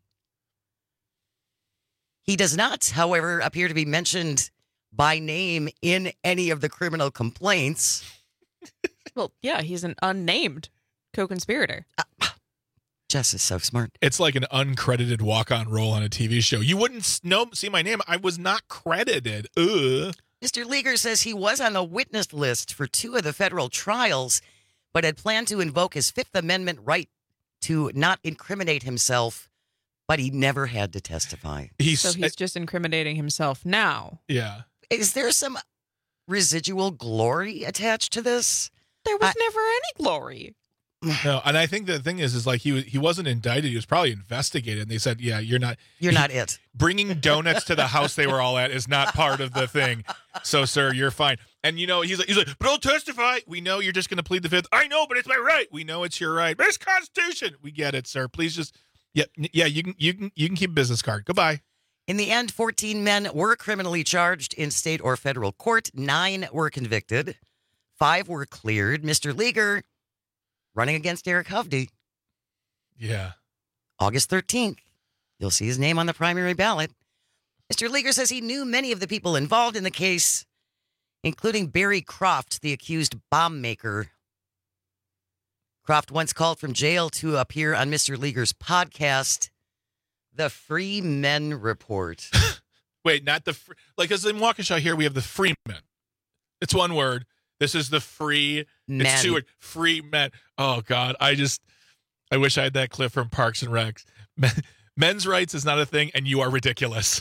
He does not, however, appear to be mentioned by name in any of the criminal complaints. Well, yeah, he's an unnamed co-conspirator. Uh, Jess is so smart. It's like an uncredited walk-on role on a T V show. You wouldn't s- know, see my name. I was not credited. Ugh. Mister Leaguer says he was on the witness list for two of the federal trials, but had planned to invoke his Fifth Amendment right to not incriminate himself, but he never had to testify. He's, so he's just incriminating himself now. Yeah. Is there some residual glory attached to this? There was I- never any glory. No, and I think the thing is, is like he he wasn't indicted. He was probably investigated. And they said, yeah, you're not. You're not it. Bringing donuts to the house they were all at is not part of the thing. So, sir, you're fine. And, you know, he's like, he's like, but I'll testify. We know you're just going to plead the fifth. I know, but it's my right. We know it's your right. But it's Constitution. We get it, sir. Please just, yeah, yeah, you can, you can, you can keep a business card. Goodbye. In the end, fourteen men were criminally charged in state or federal court. Nine were convicted. Five were cleared. Mister Leaguer running against Eric Hovde. Yeah. August thirteenth. You'll see his name on the primary ballot. Mister Leaguer says he knew many of the people involved in the case, including Barry Croft, the accused bomb maker. Croft once called from jail to appear on Mister Leaguer's podcast, The Free Men Report. Wait, not the free, like, as in Waukesha here, we have the free men. It's one word. This is the free, men. It's two words, free men. Oh, God. I just, I wish I had that clip from Parks and Recs. Men, men's rights is not a thing, and you are ridiculous.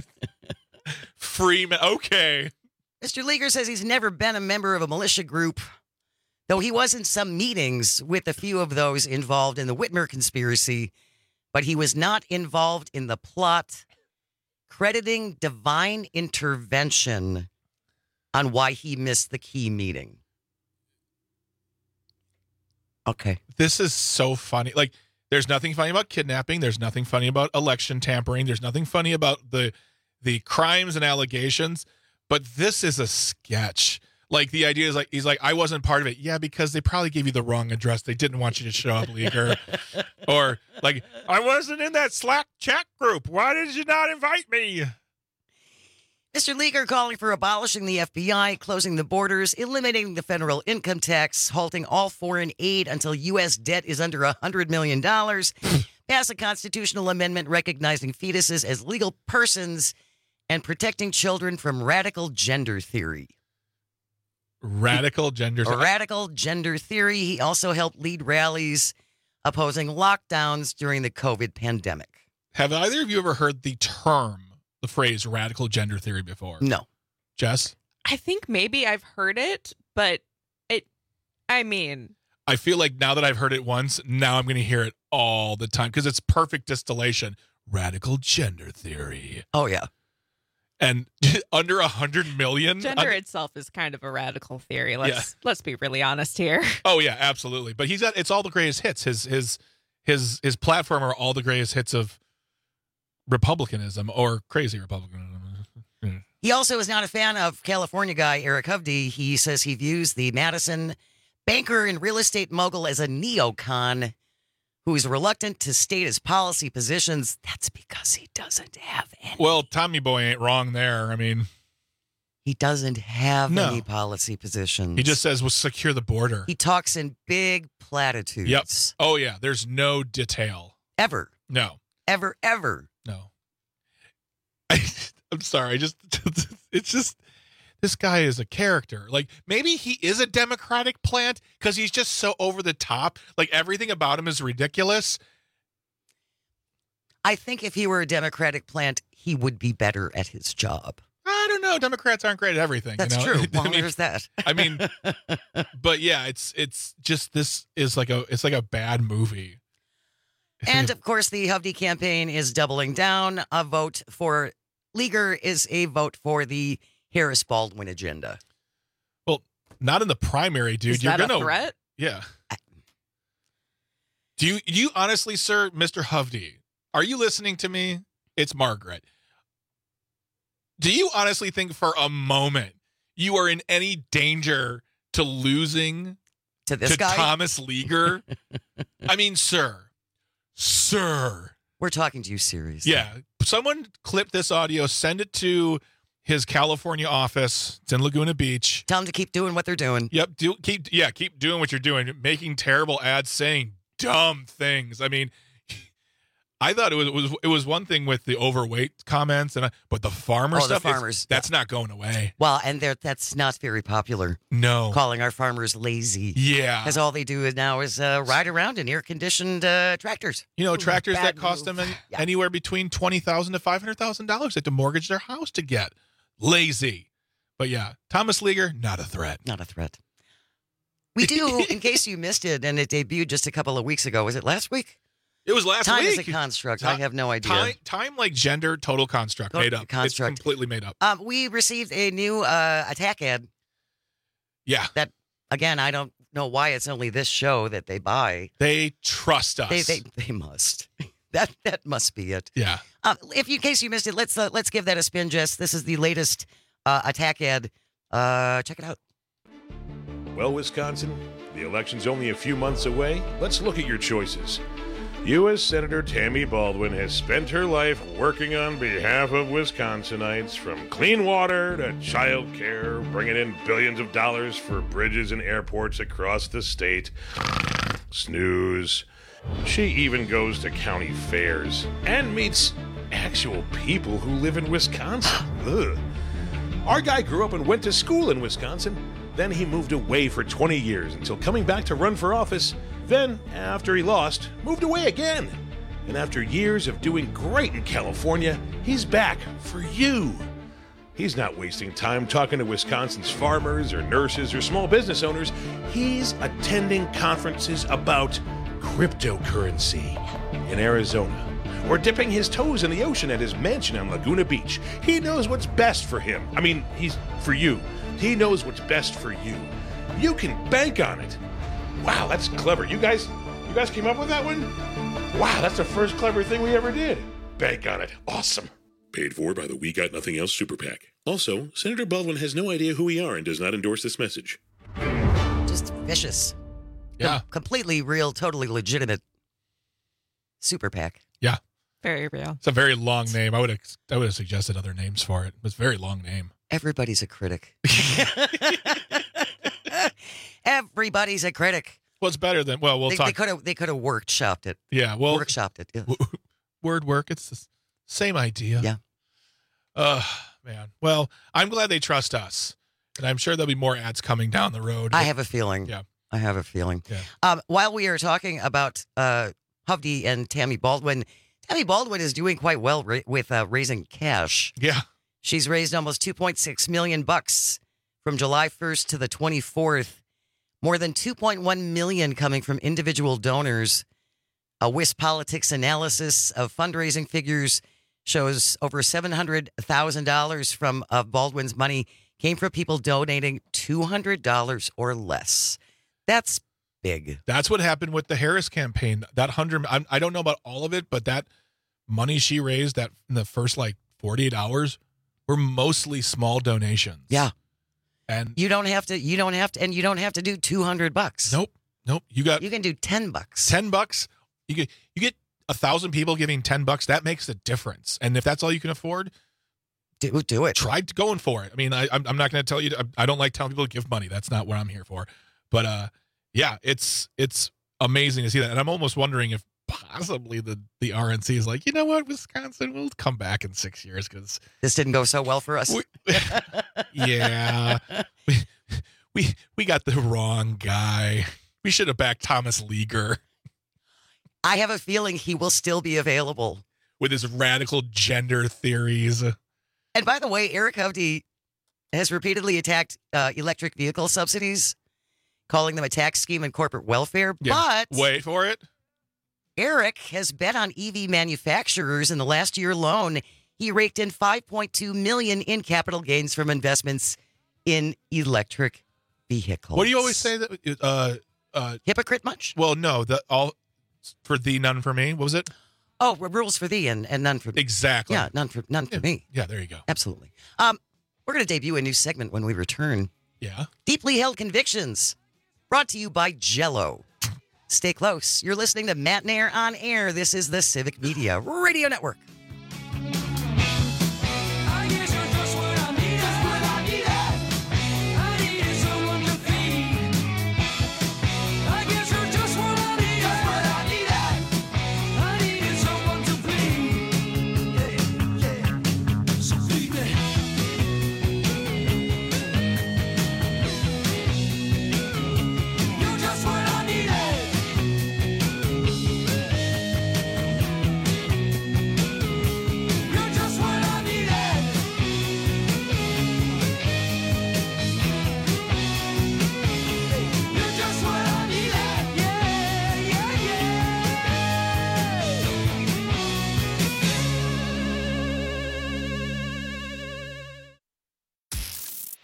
Free men. Okay. Mister Leaguer says he's never been a member of a militia group, though he was in some meetings with a few of those involved in the Whitmer conspiracy, but he was not involved in the plot, crediting divine intervention on why he missed the key meeting. Okay. This is so funny. Like, there's nothing funny about kidnapping. There's nothing funny about election tampering. There's nothing funny about the the crimes and allegations. But this is a sketch. Like, the idea is like, he's like, I wasn't part of it. Yeah, because they probably gave you the wrong address. They didn't want you to show up, Leaguer. Or like, I wasn't in that Slack chat group. Why did you not invite me? Mister Leaguer calling for abolishing the F B I, closing the borders, eliminating the federal income tax, halting all foreign aid until U S debt is under one hundred million dollars, pass a constitutional amendment recognizing fetuses as legal persons, and protecting children from radical gender theory. Radical gender theory? Radical gender theory. He also helped lead rallies opposing lockdowns during the COVID pandemic. Have either of you ever heard the term, the phrase radical gender theory before? No. Jess? I think maybe I've heard it, but it, I mean. I feel like now that I've heard it once, now I'm going to hear it all the time because it's perfect distillation. Radical gender theory. Oh, yeah. And under a hundred million. Gender under, itself is kind of a radical theory. Let's yeah. let's be really honest here. Oh yeah, absolutely. But he's got it's all the greatest hits. His his his his platform are all the greatest hits of Republicanism or crazy Republicanism. He also is not a fan of California guy Eric Hovde. He says he views the Madison banker and real estate mogul as a neocon who is reluctant to state his policy positions. That's because he doesn't have any. Well, Tommy Boy ain't wrong there. I mean, he doesn't have no. any policy positions. He just says, we'll secure the border. He talks in big platitudes. Yep. Oh, yeah. There's no detail. Ever. No. Ever, ever. No. I, I'm sorry. I just, it's just, this guy is a character. Like, maybe he is a Democratic plant because he's just so over the top. Like, everything about him is ridiculous. I think if he were a Democratic plant, he would be better at his job. I don't know. Democrats aren't great at everything. That's you know? true. Well, I mean, there's that. I mean, but yeah, it's it's just this is like a it's like a bad movie. And of course, the Hovde campaign is doubling down. A vote for Leaguer is a vote for the Harris Baldwin agenda. Well, not in the primary, dude. Is You're that gonna a threat? Yeah. Do you do you honestly, sir, Mister Hovde, are you listening to me? It's Margaret. Do you honestly think for a moment you are in any danger to losing to this to guy? Thomas Leaguer? I mean, sir. Sir. We're talking to you seriously. Yeah. Someone clip this audio, send it to his California office. It's in Laguna Beach. Tell them to keep doing what they're doing. Yep. Do keep yeah, keep doing what you're doing. Making terrible ads, saying dumb things. I mean, I thought it was it was it was one thing with the overweight comments and but the farmer oh, stuff the farmers, is, that's yeah. not going away. Well, and that's not very popular. No. Calling our farmers lazy. Yeah. Because all they do is now is uh, ride around in air-conditioned uh, tractors. You know, Ooh, tractors that move. cost them an, yeah. anywhere between twenty thousand dollars to five hundred thousand dollars. They have to mortgage their house to get. Lazy. But yeah, Thomas Leaguer, not a threat. Not a threat. We do, in case you missed it, and it debuted just a couple of weeks ago. Was it last week? It was last time week. Time is a construct. Time, I have no idea. Time, time like gender, total construct. Total made up. Construct. It's completely made up. Um, we received a new uh, attack ad. Yeah. That, again, I don't know why it's only this show that they buy. They trust us. They they, they must. that that must be it. Yeah. Um, if in case you missed it, let's uh, let's give that a spin, Jess. This is the latest uh, attack ad. Uh, check it out. Well, Wisconsin, the election's only a few months away. Let's look at your choices. U S Senator Tammy Baldwin has spent her life working on behalf of Wisconsinites, from clean water to child care, bringing in billions of dollars for bridges and airports across the state. Snooze. She even goes to county fairs and meets actual people who live in Wisconsin. Ugh. Our guy grew up and went to school in Wisconsin. Then he moved away for twenty years until coming back to run for office. Then, after he lost, moved away again. And after years of doing great in California, he's back for you. He's not wasting time talking to Wisconsin's farmers or nurses or small business owners. He's attending conferences about cryptocurrency in Arizona, or dipping his toes in the ocean at his mansion on Laguna Beach. He knows what's best for him. I mean, he's for you. He knows what's best for you. You can bank on it. Wow, that's clever. You guys, you guys came up with that one? Wow, that's the first clever thing we ever did. Bank on it. Awesome. Paid for by the We Got Nothing Else Super PAC. Also, Senator Baldwin has no idea who we are and does not endorse this message. Just vicious. Yeah. Com- completely real, totally legitimate super PAC. Yeah. Very real. It's a very long name. I would have, I would have suggested other names for it. It's a very long name. Everybody's a critic. Everybody's a critic. Well, it's better than, well, we'll they, talk. They could have they could have workshopped it. Yeah, well. Workshopped it. Yeah. Word work. It's the same idea. Yeah. Uh, man. Well, I'm glad they trust us. And I'm sure there'll be more ads coming down the road. I have a feeling. Yeah. I have a feeling. Yeah. Um, while we are talking about uh, Hovde and Tammy Baldwin, Tammy Baldwin is doing quite well ra- with uh, raising cash. Yeah. She's raised almost two point six million bucks from July first to the twenty-fourth. More than two point one million coming from individual donors. A WisPolitics analysis of fundraising figures shows over seven hundred thousand dollars from uh, Baldwin's money came from people donating two hundred dollars or less. That's big. That's what happened with the Harris campaign. That hundred, I, I don't know about all of it, but that money she raised that in the first like forty-eight hours were mostly small donations. Yeah. And you don't have to, you don't have to, and you don't have to do two hundred bucks. Nope. Nope. You got, you can do ten bucks. ten bucks. You get, you get a thousand people giving ten bucks. That makes a difference. And if that's all you can afford, do, do it. Try going for it. I mean, I, I'm, I'm not going to tell you, to, I don't like telling people to give money. That's not what I'm here for. But, uh, yeah, it's, it's amazing to see that. And I'm almost wondering if possibly the, the R N C is like, you know what, Wisconsin, we'll come back in six years because this didn't go so well for us. We, yeah. we, we, we got the wrong guy. We should have backed Thomas Leaguer. I have a feeling he will still be available. With his radical gender theories. And by the way, Eric Hovde has repeatedly attacked uh, electric vehicle subsidies, calling them a tax scheme and corporate welfare. Yeah. But wait for it. Eric has bet on E V manufacturers in the last year alone. He raked in five point two million dollars in capital gains from investments in electric vehicles. What do you always say that uh uh hypocrite much? Well, no, the all for thee, none for me. What was it? Oh, rules for thee and, and none for me. Exactly. Yeah, none for none for yeah. me. Yeah, there you go. Absolutely. Um, we're going to debut a new segment when we return. Yeah. Deeply Held Convictions, brought to you by Jell-O. Stay close. You're listening to Matt Nair on Air. This is the Civic Media Radio Network.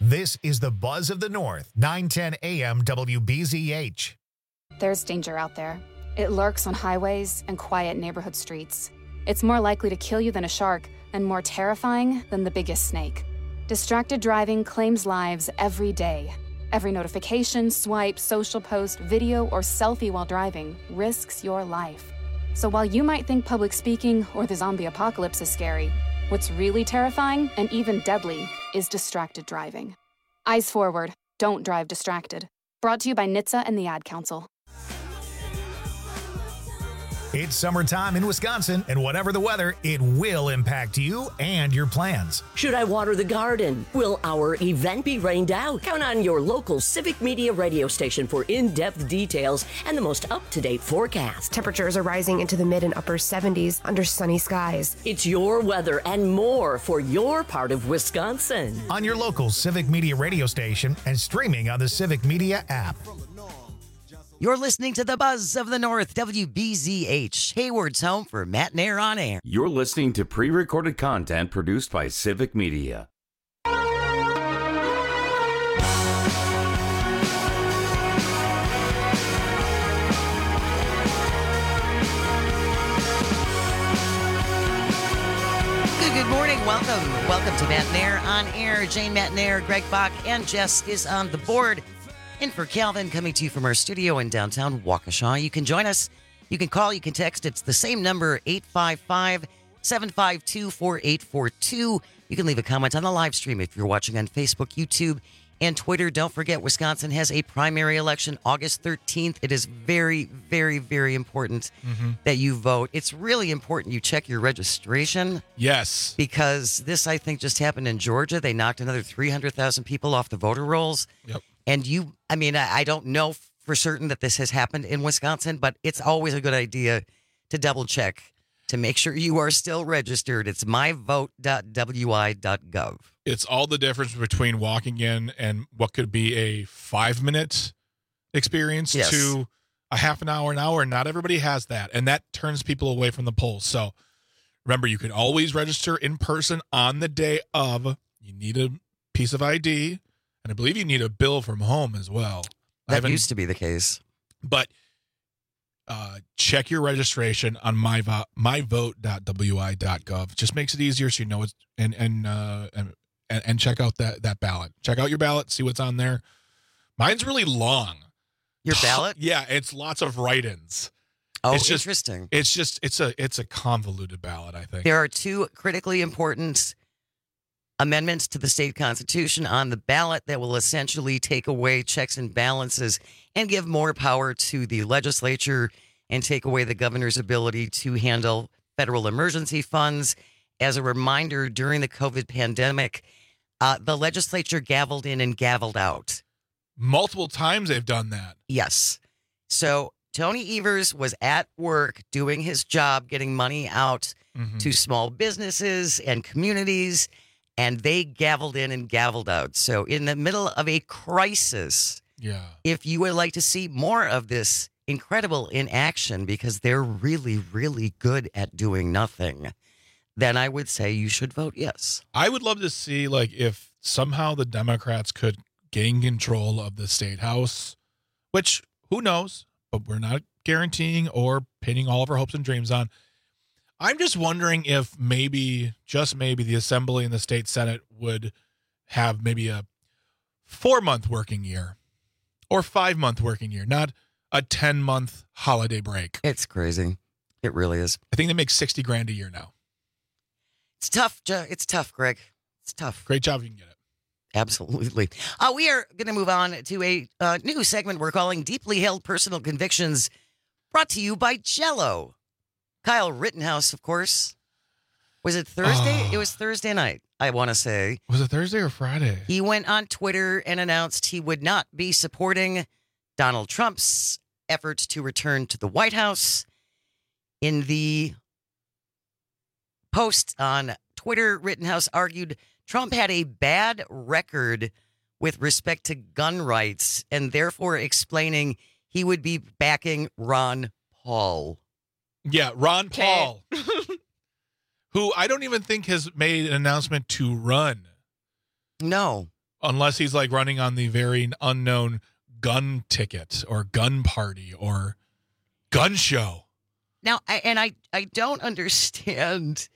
This is the Buzz of the North, nine ten A M W B Z H. There's danger out there. It lurks on highways and quiet neighborhood streets. It's more likely to kill you than a shark and more terrifying than the biggest snake. Distracted driving claims lives every day. Every notification, swipe, social post, video, or selfie while driving risks your life. So while you might think public speaking or the zombie apocalypse is scary, what's really terrifying and even deadly is distracted driving. Eyes forward. Don't drive distracted. Brought to you by N H T S A and the Ad Council. It's summertime in Wisconsin, and whatever the weather, it will impact you and your plans. Should I water the garden? Will our event be rained out? Count on your local Civic Media radio station for in-depth details and the most up-to-date forecast. Temperatures are rising into the mid and upper seventies under sunny skies. It's your weather and more for your part of Wisconsin. On your local Civic Media radio station and streaming on the Civic Media app. You're listening to the Buzz of the North, W B Z H, Hayward's home for Matt Nair on air. You're listening to pre-recorded content produced by Civic Media. Good, good morning. Welcome. Welcome to Matt Nair on air. Jane Matt Nair, Greg Bach, and Jess is on the board. In for Calvin, coming to you from our studio in downtown Waukesha. You can join us. You can call. You can text. It's the same number, eight five five, seven five two, four eight four two. You can leave a comment on the live stream if you're watching on Facebook, YouTube, and Twitter. Don't forget, Wisconsin has a primary election August thirteenth. It is very, very, very important Mm-hmm. that you vote. It's really important you check your registration. Yes. Because this, I think, just happened in Georgia. They knocked another three hundred thousand people off the voter rolls. Yep. And you, I mean, I, I don't know for certain that this has happened in Wisconsin, but it's always a good idea to double check to make sure you are still registered. It's my vote dot w i dot gov. It's all the difference between walking in and what could be a five minute experience Yes. to a half an hour, an hour. Not everybody has that. And that turns people away from the polls. So remember, you can always register in person on the day of. You need a piece of I D. And I believe you need a bill from home as well. I That haven't- used to be the case. But uh, check your registration on my my vote dot w i dot gov. It just makes it easier so you know it's and and uh, and, and check out that that ballot. Check out your ballot, see what's on there. Mine's really long. Your ballot? Yeah, it's lots of write-ins. Oh, it's just, interesting. It's just it's a it's a convoluted ballot, I think. There are two critically important amendments to the state constitution on the ballot that will essentially take away checks and balances and give more power to the legislature and take away the governor's ability to handle federal emergency funds. As a reminder, during the COVID pandemic, uh, the legislature gavelled in and gavelled out. Multiple times they've done that. Yes. So Tony Evers was at work doing his job, getting money out Mhm. to small businesses and communities, and they gavelled in and gavelled out. So in the middle of a crisis, Yeah. if you would like to see more of this incredible in action, because they're really, really good at doing nothing, then I would say you should vote yes. I would love to see, like, if somehow the Democrats could gain control of the state house, which who knows, but we're not guaranteeing or pinning all of our hopes and dreams on. I'm just wondering if maybe, just maybe, the Assembly and the state Senate would have maybe a four-month working year or five-month working year, not a ten-month holiday break. It's crazy. It really is. I think they make sixty grand a year now. It's tough. Jo- It's tough, Greg. It's tough. Great job if you can get it. Absolutely. Uh, we are going to move on to a uh, new segment we're calling Deeply Held Personal Convictions, brought to you by Jell-O. Kyle Rittenhouse, of course. Was it Thursday? Oh. It was Thursday night, I want to say. Was it Thursday or Friday? He went on Twitter and announced he would not be supporting Donald Trump's efforts to return to the White House. In the post on Twitter, Rittenhouse argued Trump had a bad record with respect to gun rights and therefore explaining he would be backing Ron Paul. Yeah, Ron Paul, who I don't even think has made an announcement to run. No. Unless he's like running on the very unknown gun ticket or gun party or gun show. Now, I, and I, I don't understand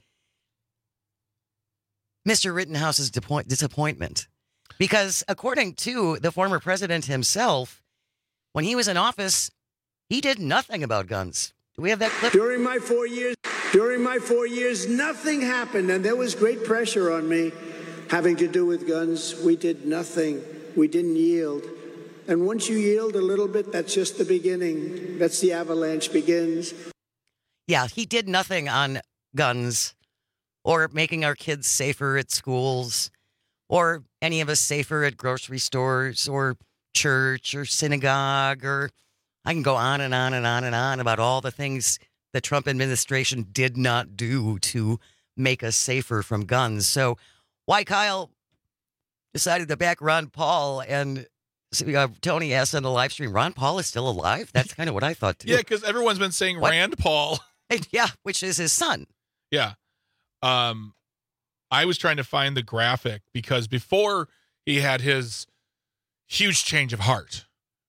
Mister Rittenhouse's disappoint, disappointment. Because according to the former president himself, when he was in office, he did nothing about guns. Do we have that clip? During my four years, during my four years, nothing happened, and there was great pressure on me having to do with guns. We did nothing. We didn't yield. And once you yield a little bit, that's just the beginning. That's the avalanche begins. Yeah, he did nothing on guns or making our kids safer at schools or any of us safer at grocery stores or church or synagogue, or I can go on and on and on and on about all the things the Trump administration did not do to make us safer from guns. So why Kyle decided to back Ron Paul, and uh, Tony asked on the live stream, Ron Paul is still alive? That's kind of what I thought too. Yeah, because everyone's been saying what? Rand Paul. Yeah, which is his son. Yeah. Um, I was trying to find the graphic because before he had his huge change of heart,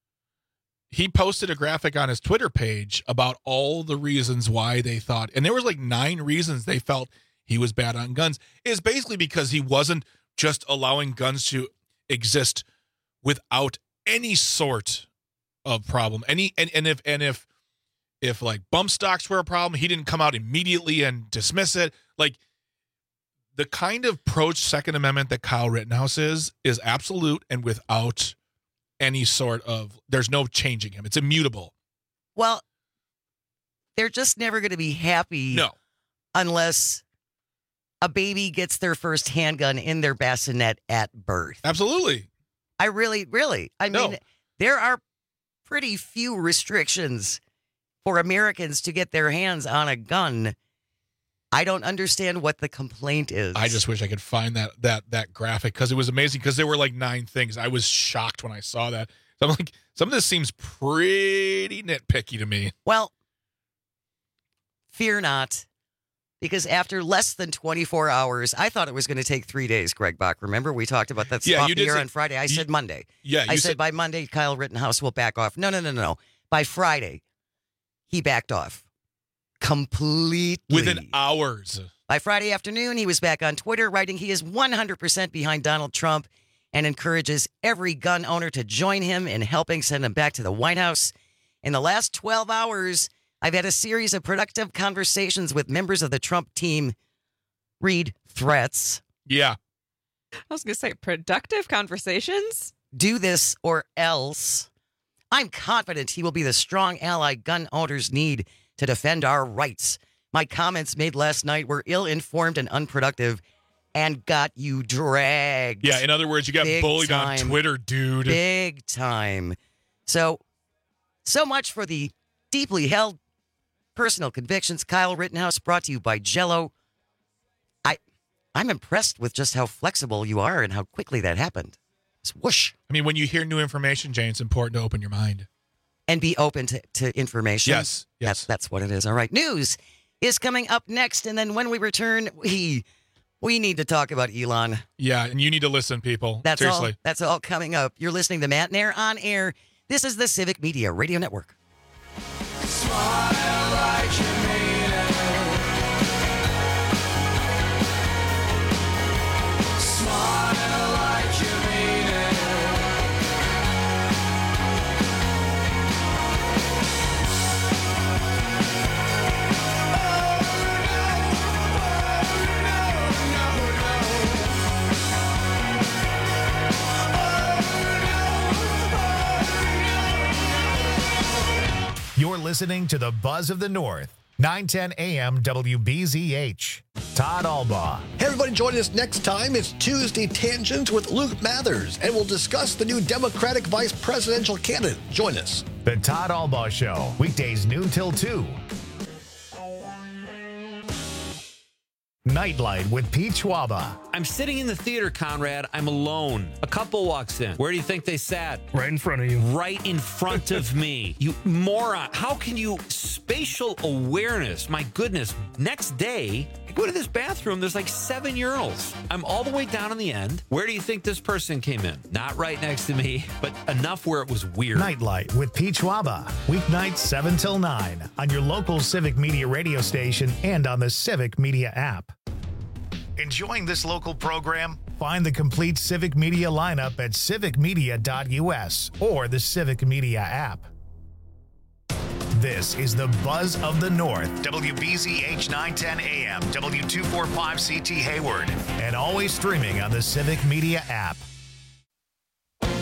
he posted a graphic on his Twitter page about all the reasons why they thought, and there was like nine reasons they felt he was bad on guns. Is basically because he wasn't just allowing guns to exist without any sort of problem. Any and, and if and if if like bump stocks were a problem, he didn't come out immediately and dismiss it. Like the kind of pro-Second Amendment that Kyle Rittenhouse is, is absolute and without any sort of, there's no changing him. It's immutable. Well, they're just never going to be happy. No. Unless a baby gets their first handgun in their bassinet at birth. Absolutely. I really, really, I No. mean, there are pretty few restrictions for Americans to get their hands on a gun. I don't understand what the complaint is. I just wish I could find that that that graphic because it was amazing because there were like nine things. I was shocked when I saw that. So I'm like, some of this seems pretty nitpicky to me. Well, fear not, because after less than twenty-four hours, I thought it was going to take three days, Greg Bach. Remember, we talked about that Yeah, off you the did air say- on Friday. I you- said Monday. Yeah, I you said, said- by Monday, Kyle Rittenhouse will back off. No, no, no, no, no. By Friday, he backed off completely. Within hours. By Friday afternoon, he was back on Twitter writing he is one hundred percent behind Donald Trump and encourages every gun owner to join him in helping send him back to the White House. In the last twelve hours, I've had a series of productive conversations with members of the Trump team. Read threats. Yeah. I was going to say productive conversations. Do this or else. I'm confident he will be the strong ally gun owners need to defend our rights. My comments made last night were ill-informed and unproductive and got you dragged. Yeah, in other words, you got Big bullied time. on Twitter, dude. Big time. So, so much for the deeply held personal convictions. Kyle Rittenhouse brought to you by Jell-O. I, I'm impressed with just how flexible you are and how quickly that happened. It's whoosh. I mean, when you hear new information, Jane, it's important to open your mind. And be open to, to information. Yes, yes. That's, that's what it is. All right. News is coming up next. And then when we return, we we need to talk about Elon. Yeah, and you need to listen, people. That's Seriously. all. That's all coming up. You're listening to Matt Nair on air. This is the Civic Media Radio Network. Smile like you mean it. Smile like you mean it. You're listening to the Buzz of the North, nine ten A M W B Z H. Todd Albaugh. Hey, everybody, join us next time. It's Tuesday Tangents with Luke Mathers, and we'll discuss the new Democratic vice presidential candidate. Join us. The Todd Albaugh Show, weekdays noon till two. Nightlight with Pete Schwaba. I'm sitting in the theater, Conrad. I'm alone. A couple walks in. Where do you think they sat? Right in front of you. Right in front of me. You moron. How can you... Spatial awareness. My goodness. Next day, I go to this bathroom. There's like seven urinals. I'm all the way down in the end. Where do you think this person came in? Not right next to me, but enough where it was weird. Nightlight with Pete Schwaba. Weeknights seven till nine on your local Civic Media radio station and on the Civic Media app. Enjoying this local program? Find the complete Civic Media lineup at civic media dot u s or the Civic Media app. This is the Buzz of the North, W B Z H nine ten A M, W two forty-five C T Hayward, and always streaming on the Civic Media app.